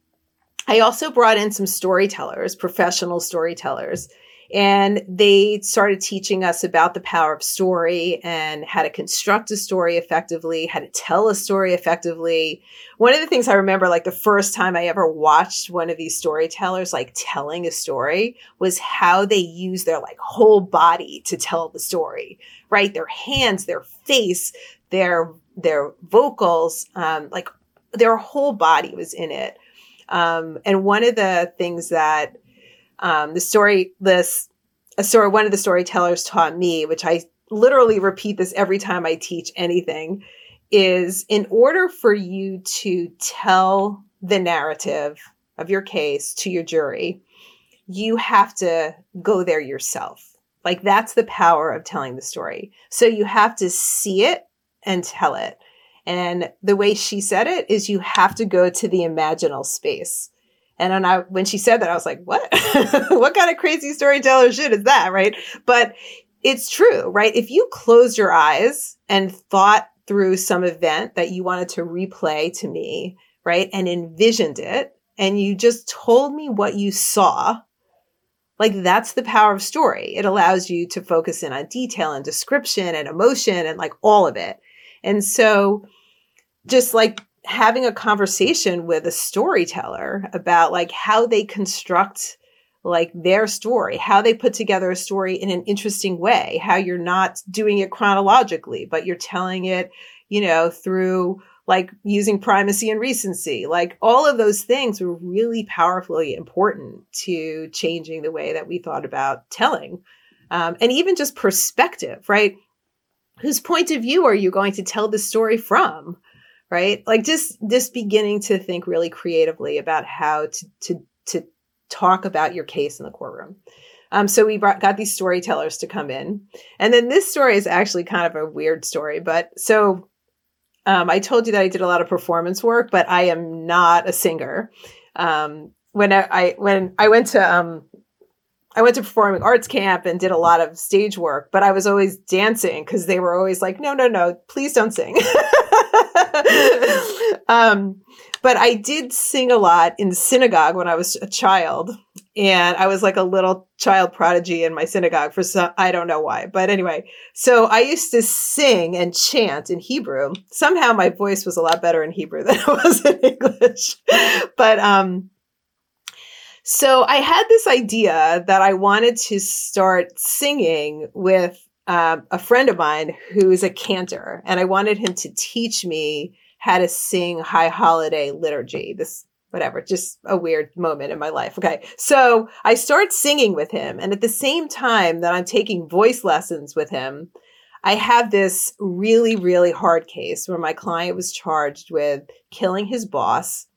I also brought in some storytellers, professional storytellers, and they started teaching us about the power of story and how to construct a story effectively, how to tell a story effectively. One of the things I remember, like the first time I ever watched one of these storytellers, like telling a story, was how they use their like whole body to tell the story, right? Their hands, their face, their, their vocals, um, like their whole body was in it. Um, and one of the things that Um, the story, this, a story, one of the storytellers taught me, which I literally repeat this every time I teach anything, is in order for you to tell the narrative of your case to your jury, you have to go there yourself. Like, that's the power of telling the story. So you have to see it and tell it. And the way she said it is you have to go to the imaginal space. And when, I, when she said that, I was like, what? What kind of crazy storyteller shit is that, right? But it's true, right? If you closed your eyes and thought through some event that you wanted to replay to me, right, and envisioned it, and you just told me what you saw, like, that's the power of story. It allows you to focus in on detail and description and emotion and like all of it. And so just like having a conversation with a storyteller about like how they construct like their story, how they put together a story in an interesting way, how you're not doing it chronologically, but you're telling it, you know, through like using primacy and recency, like all of those things were really powerfully important to changing the way that we thought about telling. Um, and even just perspective, right? Whose point of view are you going to tell the story from? Right? Like just, just beginning to think really creatively about how to, to, to talk about your case in the courtroom. Um, so we brought, got these storytellers to come in. And then this story is actually kind of a weird story. But so um, I told you that I did a lot of performance work, but I am not a singer. Um, when I, I, when I went to, um, I went to performing arts camp and did a lot of stage work, but I was always dancing because they were always like, no, no, no, please don't sing. um, but I did sing a lot in synagogue when I was a child, and I was like a little child prodigy in my synagogue for some, I don't know why, but anyway, so I used to sing and chant in Hebrew. Somehow my voice was a lot better in Hebrew than it was in English, but, um, so I had this idea that I wanted to start singing with um, a friend of mine who is a cantor, and I wanted him to teach me how to sing High Holiday liturgy. This, whatever, just a weird moment in my life. Okay. So I start singing with him. And at the same time that I'm taking voice lessons with him, I have this really, really hard case where my client was charged with killing his boss,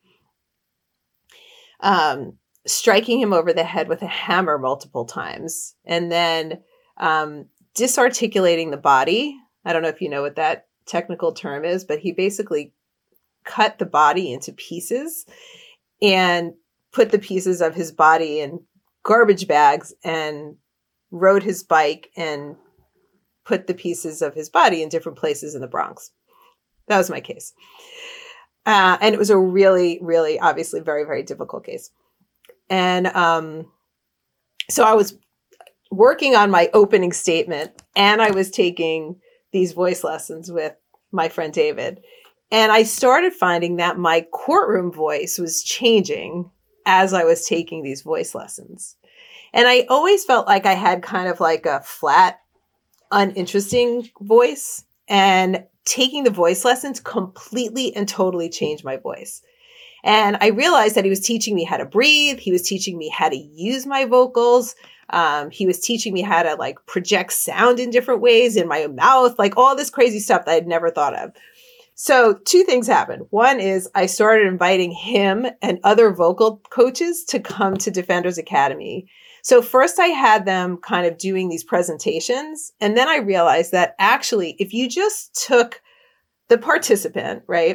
um, striking him over the head with a hammer multiple times, and then um, disarticulating the body. I don't know if you know what that technical term is, but he basically cut the body into pieces and put the pieces of his body in garbage bags and rode his bike and put the pieces of his body in different places in the Bronx. That was my case. Uh, and it was a really, really, obviously very, very difficult case. And um, so I was working on my opening statement, and I was taking these voice lessons with my friend David. And I started finding that my courtroom voice was changing as I was taking these voice lessons. And I always felt like I had kind of like a flat, uninteresting voice. And taking the voice lessons completely and totally changed my voice. And I realized that he was teaching me how to breathe. He was teaching me how to use my vocals. Um, he was teaching me how to like project sound in different ways in my mouth, like all this crazy stuff that I'd never thought of. So two things happened. One is I started inviting him and other vocal coaches to come to Defenders Academy. So first I had them kind of doing these presentations. And then I realized that actually, if you just took the participant, right,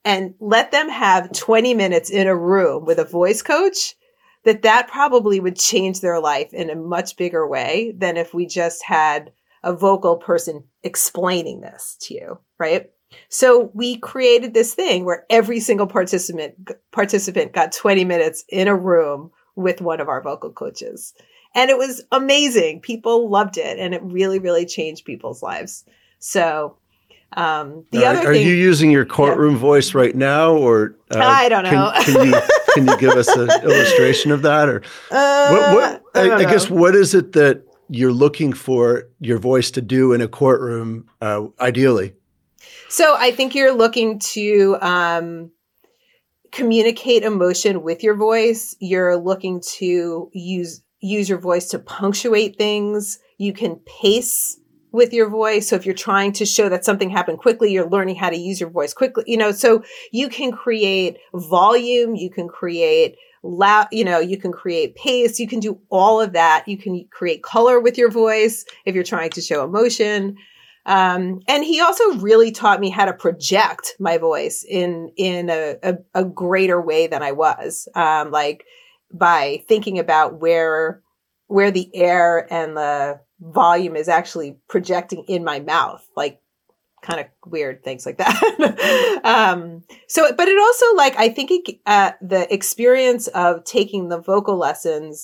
and let them have twenty minutes in a room with a voice coach, that that probably would change their life in a much bigger way than if we just had a vocal person explaining this to you, right? So we created this thing where every single participant participant got twenty minutes in a room with one of our vocal coaches. And it was amazing. People loved it. And it really, really changed people's lives. So um, the Are, other are thing- you using your courtroom yeah. voice right now? Or uh, I don't know. Can, can, you, can you give us an illustration of that? Or uh, what, what, I, I, I guess what is it that you're looking for your voice to do in a courtroom, uh, ideally? So I think you're looking to um, communicate emotion with your voice. You're looking to use use your voice to punctuate things. You can pace with your voice. So if you're trying to show that something happened quickly, you're learning how to use your voice quickly. You know, so you can create volume. You can create loud. You know, you can create pace. You can do all of that. You can create color with your voice if you're trying to show emotion. Um, and he also really taught me how to project my voice in in a, a, a greater way than I was, um, like by thinking about where where the air and the volume is actually projecting in my mouth, like kind of weird things like that. um, so, but it also like I think it, uh, the experience of taking the vocal lessons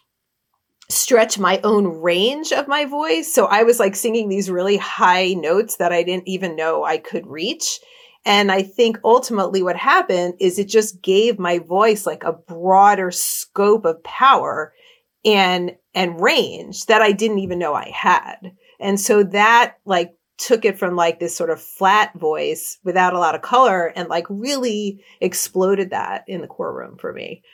stretch my own range of my voice. So I was like singing these really high notes that I didn't even know I could reach. And I think ultimately what happened is it just gave my voice like a broader scope of power and, and range that I didn't even know I had. And so that like took it from like this sort of flat voice without a lot of color and like really exploded that in the courtroom for me.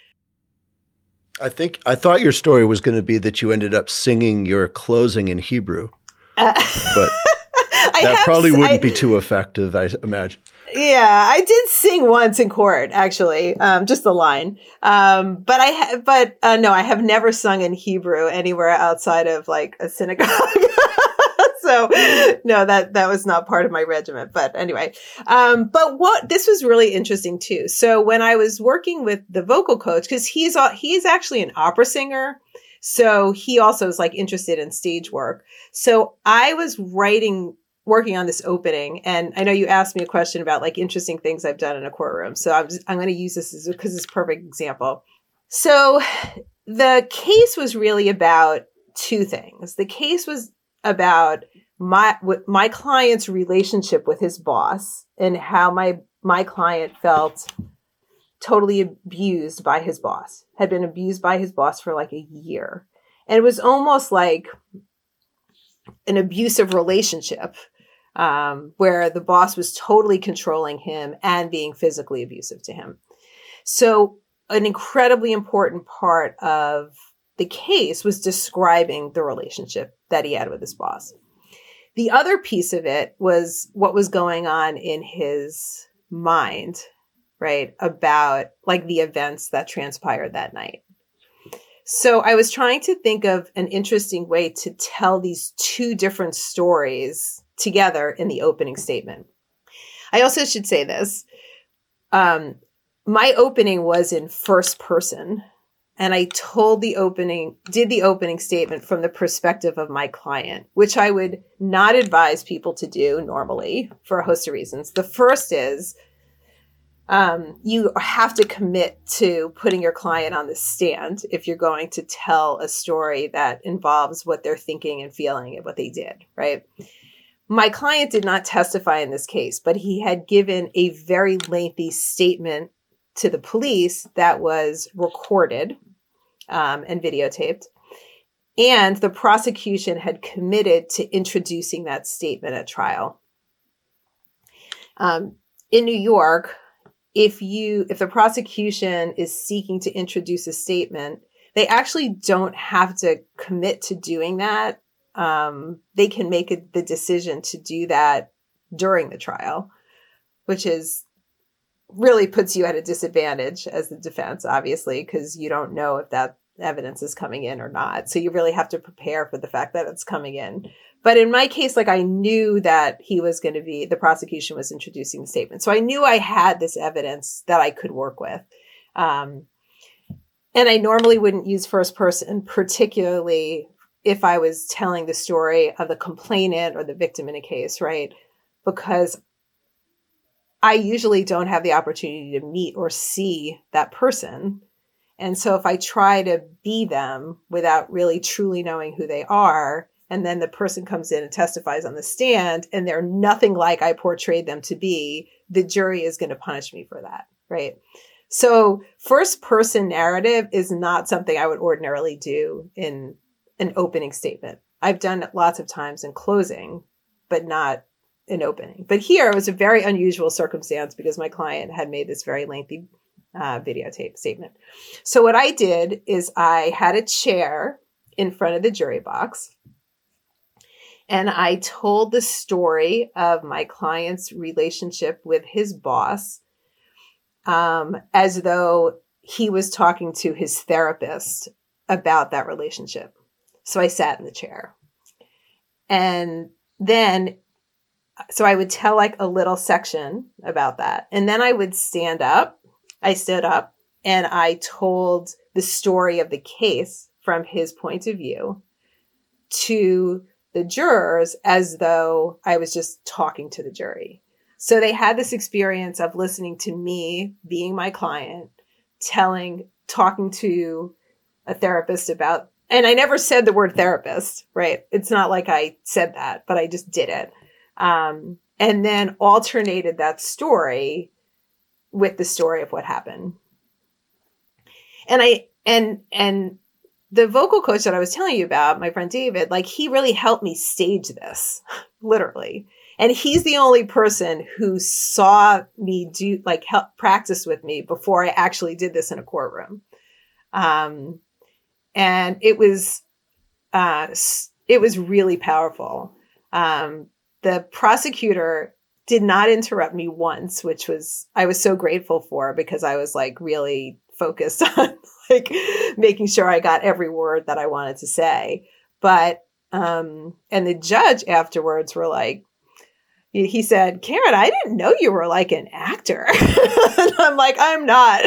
I think I thought your story was going to be that you ended up singing your closing in Hebrew, uh, but that have, probably wouldn't I, be too effective, I imagine. Yeah, I did sing once in court, actually, um, just a line. Um, but I, ha- but uh, no, I have never sung in Hebrew anywhere outside of like a synagogue. So no, that, that was not part of my regiment. But anyway, um, but what, this was really interesting too. So when I was working with the vocal coach, cause he's, he's actually an opera singer. So he also is like interested in stage work. So I was writing, working on this opening. And I know you asked me a question about like interesting things I've done in a courtroom. So I'm just, I'm going to use this as, because it's a perfect example. So the case was really about two things. The case was about my my client's relationship with his boss and how my my client felt totally abused by his boss, had been abused by his boss for like a year. And it was almost like an abusive relationship um, where the boss was totally controlling him and being physically abusive to him. So an incredibly important part of the case was describing the relationship that he had with his boss. The other piece of it was what was going on in his mind, right, about like the events that transpired that night. So I was trying to think of an interesting way to tell these two different stories together in the opening statement. I also should say this. Um, my opening was in first person. And I told the opening, did the opening statement from the perspective of my client, which I would not advise people to do normally for a host of reasons. The first is um, you have to commit to putting your client on the stand if you're going to tell a story that involves what they're thinking and feeling and what they did, right? My client did not testify in this case, but he had given a very lengthy statement to the police that was recorded um, and videotaped. And the prosecution had committed to introducing that statement at trial. Um, in New York, if you if the prosecution is seeking to introduce a statement, they actually don't have to commit to doing that. Um, they can make a, the decision to do that during the trial, which is really puts you at a disadvantage as the defense, obviously, because you don't know if that evidence is coming in or not. So you really have to prepare for the fact that it's coming in. But in my case, like I knew that he was going to be, the prosecution was introducing the statement. So I knew I had this evidence that I could work with. Um, and I normally wouldn't use first person, particularly if I was telling the story of the complainant or the victim in a case, right? Because I usually don't have the opportunity to meet or see that person. And so if I try to be them without really truly knowing who they are, and then the person comes in and testifies on the stand and they're nothing like I portrayed them to be, the jury is going to punish me for that, right? So first person narrative is not something I would ordinarily do in an opening statement. I've done it lots of times in closing, but not in opening. But here it was a very unusual circumstance because my client had made this very lengthy uh, videotape statement. So what I did is I had a chair in front of the jury box. And I told the story of my client's relationship with his boss um, as though he was talking to his therapist about that relationship. So I sat in the chair. And then, so I would tell like a little section about that. And then I would stand up. I stood up and I told the story of the case from his point of view to the jurors as though I was just talking to the jury. So they had this experience of listening to me being my client, telling, talking to a therapist about, and I never said the word therapist, right? It's not like I said that, but I just did it. Um, and then alternated that story with the story of what happened. And I, and, and, the vocal coach that I was telling you about, my friend David, like he really helped me stage this, literally. And he's the only person who saw me do, like help practice with me before I actually did this in a courtroom. Um, and it was, uh, it was really powerful. Um, the prosecutor did not interrupt me once, which was, I was so grateful for because I was like really focused on like making sure I got every word that I wanted to say. But, um, and the judge afterwards were like, he said, Karen, I didn't know you were like an actor. And I'm like, I'm not.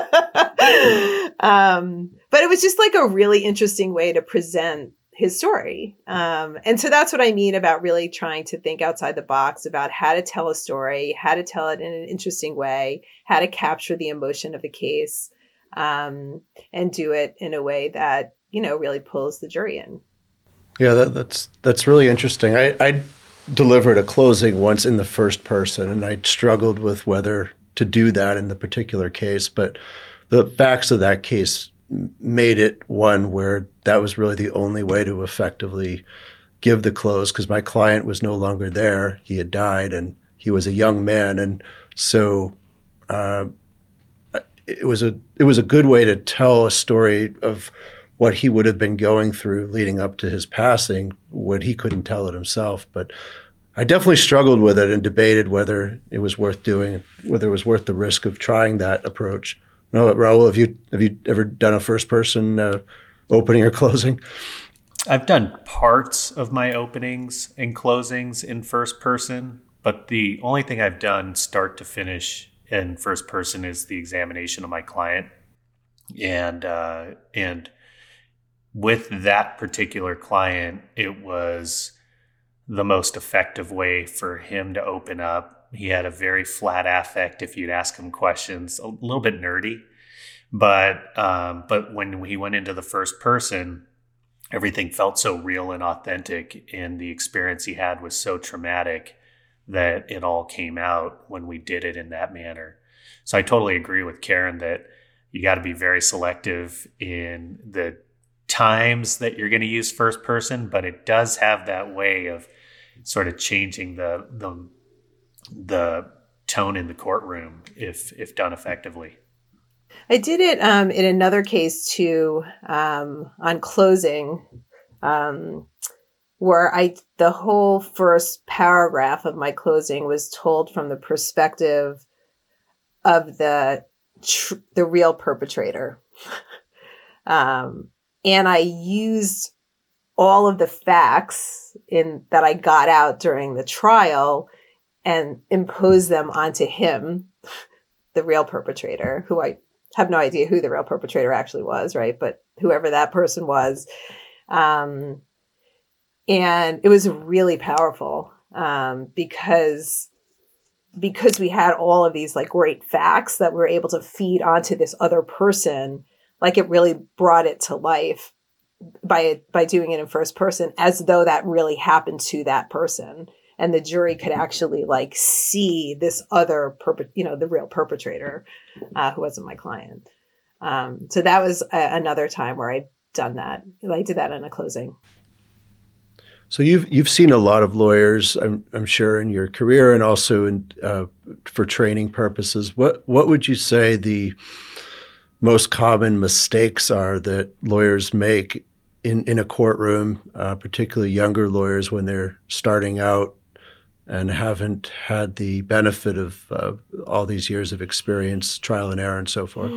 um, but it was just like a really interesting way to present his story. Um, and so that's what I mean about really trying to think outside the box about how to tell a story, how to tell it in an interesting way, how to capture the emotion of the case. Um, and do it in a way that, you know, really pulls the jury in. Yeah, that, that's that's really interesting. I, I delivered a closing once in the first person, and I struggled with whether to do that in the particular case. But the facts of that case made it one where that was really the only way to effectively give the close because my client was no longer there. He had died, and he was a young man. And so uh, it was a it was a good way to tell a story of what he would have been going through leading up to his passing when he couldn't tell it himself. But I definitely struggled with it and debated whether it was worth doing, whether it was worth the risk of trying that approach. No, Raul, have you have you ever done a first person uh, opening or closing? I've done parts of my openings and closings in first person, but the only thing I've done start to finish in first person is the examination of my client. And uh, and with that particular client, it was the most effective way for him to open up. He had a very flat affect if you'd ask him questions, a little bit nerdy. But um, but when he went into the first person, everything felt so real and authentic, and the experience he had was so traumatic that it all came out when we did it in that manner. So I totally agree with Karen that you got to be very selective in the times that you're going to use first person, but it does have that way of sort of changing the the the tone in the courtroom if if done effectively. I did it um, in another case too, um, on closing, um, where I the whole first paragraph of my closing was told from the perspective of the tr- the real perpetrator, um, and I used all of the facts in that I got out during the trial and impose them onto him, the real perpetrator, who I have no idea who the real perpetrator actually was, right? But whoever that person was. Um, and it was really powerful um, because because we had all of these like great facts that we were able to feed onto this other person. Like it really brought it to life by by doing it in first person, as though that really happened to that person, and the jury could actually like see this other perp- you know the real perpetrator uh, who wasn't my client. Um, so that was a- another time where I'd done that. I did that in a closing. So you've you've seen a lot of lawyers, I'm I'm sure, in your career and also in uh, for training purposes. What what would you say the most common mistakes are that lawyers make in, in a courtroom, uh, particularly younger lawyers when they're starting out and haven't had the benefit of uh, all these years of experience, trial and error, and so forth?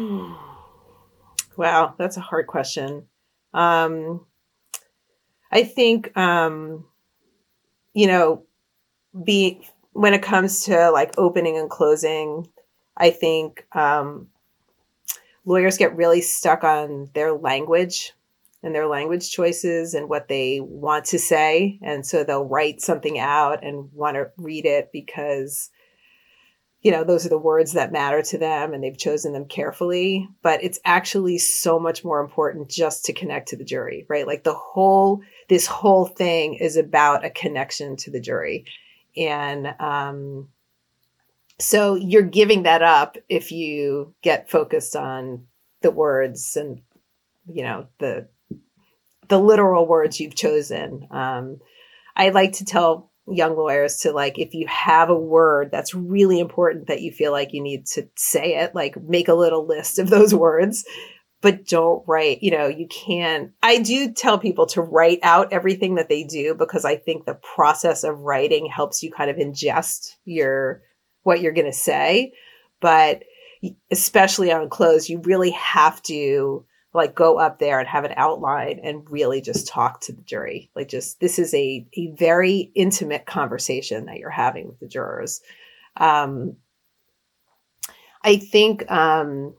Wow, that's a hard question. Um, I think, um, you know, be when it comes to like opening and closing, I think um, lawyers get really stuck on their language and their language choices and what they want to say. And so they'll write something out and want to read it because, you know, those are the words that matter to them and they've chosen them carefully. But it's actually so much more important just to connect to the jury, right? Like the whole, this whole thing is about a connection to the jury. And um, so you're giving that up if you get focused on the words and, you know, the the literal words you've chosen. Um, I like to tell young lawyers to like, if you have a word that's really important that you feel like you need to say it, like make a little list of those words, but don't write, you know, you can't, I do tell people to write out everything that they do because I think the process of writing helps you kind of ingest your, what you're going to say. But especially on close, you really have to like go up there and have an outline and really just talk to the jury. Like just, this is a, a very intimate conversation that you're having with the jurors. Um, I think, um,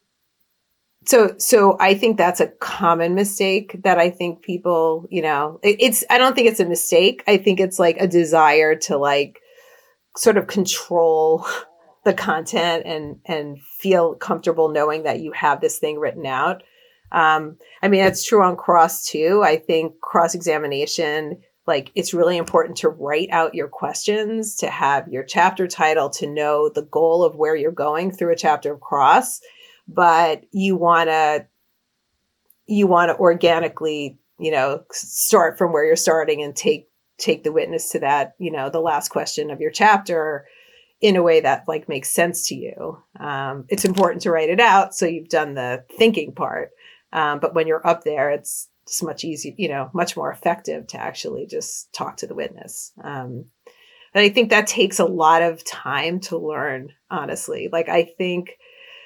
so, so I think that's a common mistake that I think people, you know, it, it's, I don't think it's a mistake. I think it's like a desire to like sort of control the content and, and feel comfortable knowing that you have this thing written out. Um, I mean, that's true on cross too. I think cross-examination, like it's really important to write out your questions, to have your chapter title, to know the goal of where you're going through a chapter of cross, but you want to, you want to organically, you know, start from where you're starting and take, take the witness to that, you know, the last question of your chapter in a way that like makes sense to you. Um, it's important to write it out. So you've done the thinking part. Um, but when you're up there, it's just much easier, you know, much more effective to actually just talk to the witness. Um, and I think that takes a lot of time to learn, honestly. Like, I think,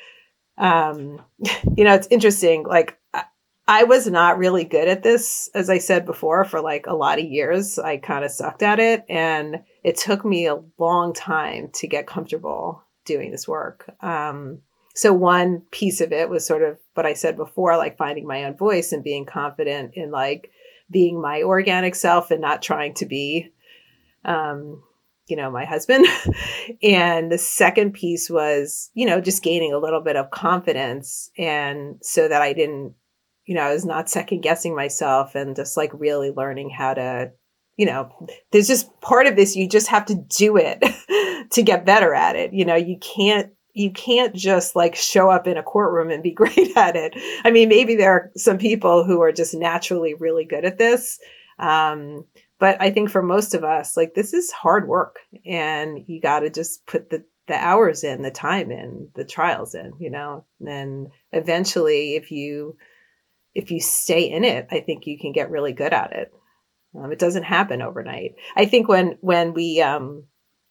um, you know, it's interesting. Like, I, I was not really good at this, as I said before, for like a lot of years. I kind of sucked at it. And it took me a long time to get comfortable doing this work. Um, So one piece of it was sort of what I said before, like finding my own voice and being confident in like being my organic self and not trying to be, um, you know, my husband. And the second piece was, you know, just gaining a little bit of confidence. And so that I didn't, you know, I was not second guessing myself and just like really learning how to, you know, there's just part of this, you just have to do it to get better at it. You know, you can't, You can't just like show up in a courtroom and be great at it. I mean, maybe there are some people who are just naturally really good at this. Um, but I think for most of us, like this is hard work and you got to just put the, the hours in, the time in, the trials in, you know, and eventually if you, if you stay in it, I think you can get really good at it. Um, it doesn't happen overnight. I think when, when we, um,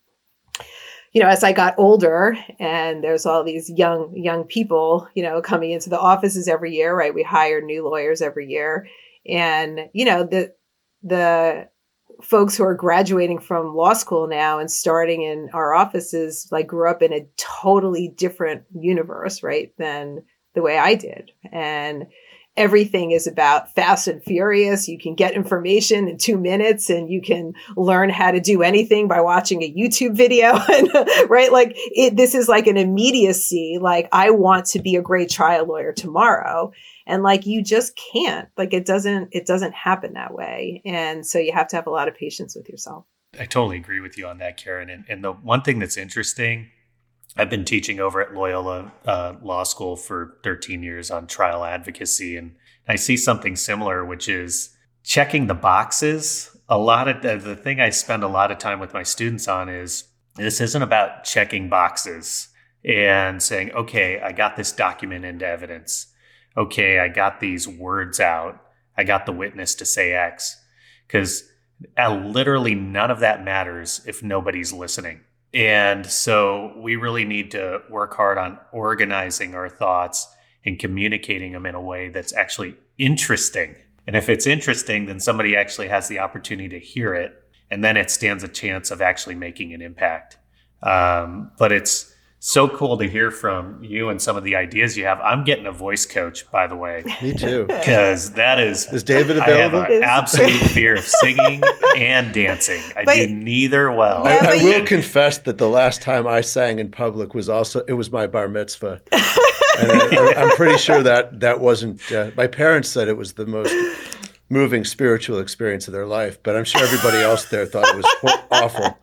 you know, as I got older and there's all these young, young people, you know, coming into the offices every year, right? We hire new lawyers every year. And, you know, the, the folks who are graduating from law school now and starting in our offices, like grew up in a totally different universe, right, than the way I did. And everything is about fast and furious. You can get information in two minutes and you can learn how to do anything by watching a YouTube video. And, right? Like it, this is like an immediacy. Like I want to be a great trial lawyer tomorrow. And like, you just can't, like, it doesn't, it doesn't happen that way. And so you have to have a lot of patience with yourself. I totally agree with you on that, Karen. And, and the one thing that's interesting, I've been teaching over at Loyola uh, Law School for thirteen years on trial advocacy. And I see something similar, which is checking the boxes. A lot of the, the thing I spend a lot of time with my students on is this isn't about checking boxes and saying, okay, I got this document into evidence. Okay, I got these words out. I got the witness to say X. Because literally none of that matters if nobody's listening. And so we really need to work hard on organizing our thoughts and communicating them in a way that's actually interesting. And if it's interesting, then somebody actually has the opportunity to hear it. And then it stands a chance of actually making an impact. Um, but it's so cool to hear from you and some of the ideas you have. I'm getting a voice coach, by the way. Me too. Because that is... Is David available? I have an absolute fear of singing and dancing. I But- do neither well. Yeah, I, I but will you- confess that the last time I sang in public was also, it was my bar mitzvah. And I, I'm pretty sure that that wasn't, uh, my parents said it was the most moving spiritual experience of their life, but I'm sure everybody else there thought it was ho- awful.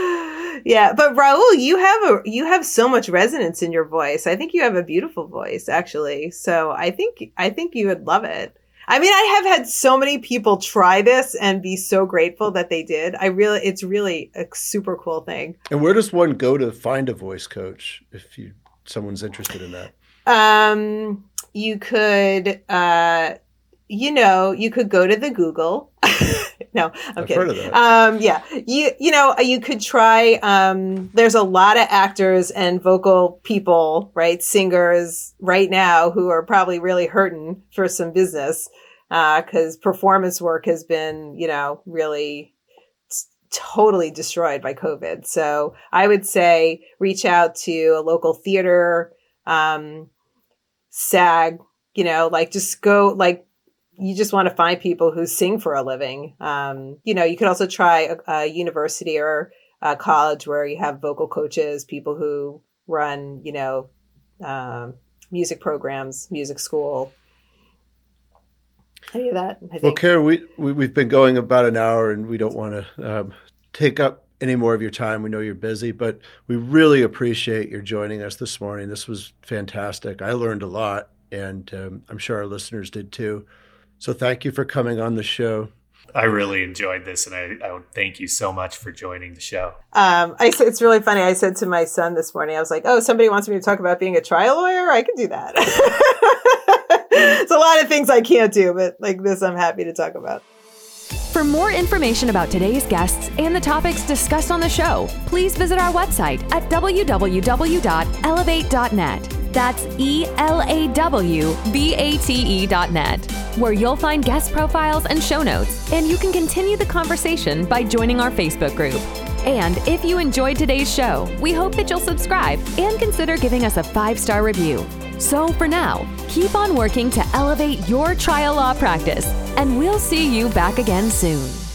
Yeah, but Raul, you have a you have so much resonance in your voice. I think you have a beautiful voice, actually. So I think I think you would love it. I mean, I have had so many people try this and be so grateful that they did. I really, it's really a super cool thing. And where does one go to find a voice coach if you someone's interested in that? Um, you could, uh, you know, you could go to the Google. No, I'm I've kidding. heard of that. Um, yeah, you you know, you could try. Um, there's a lot of actors and vocal people, right, singers right now who are probably really hurting for some business because uh, performance work has been, you know, really t- totally destroyed by COVID. So I would say reach out to a local theater, um, SAG. You know, like just go like. You just want to find people who sing for a living. Um, you know, you could also try a, a university or a college where you have vocal coaches, people who run, you know, um, music programs, music school. Any of that, I think. Well, Karen, we, we, we've been going about an hour and we don't want to um, take up any more of your time. We know you're busy, but we really appreciate your joining us this morning. This was fantastic. I learned a lot, and um, I'm sure our listeners did too. So thank you for coming on the show. I really enjoyed this, and I, I would thank you so much for joining the show. Um, I said, it's really funny. I said to my son this morning, I was like, oh, somebody wants me to talk about being a trial lawyer? I can do that. It's a lot of things I can't do, but like this, I'm happy to talk about. For more information about today's guests and the topics discussed on the show, please visit our website at w w w dot elevate dot net. That's E L A W B A T E dot net, where you'll find guest profiles and show notes, and you can continue the conversation by joining our Facebook group. And if you enjoyed today's show, we hope that you'll subscribe and consider giving us a five-star review. So for now, keep on working to elevate your trial law practice, and we'll see you back again soon.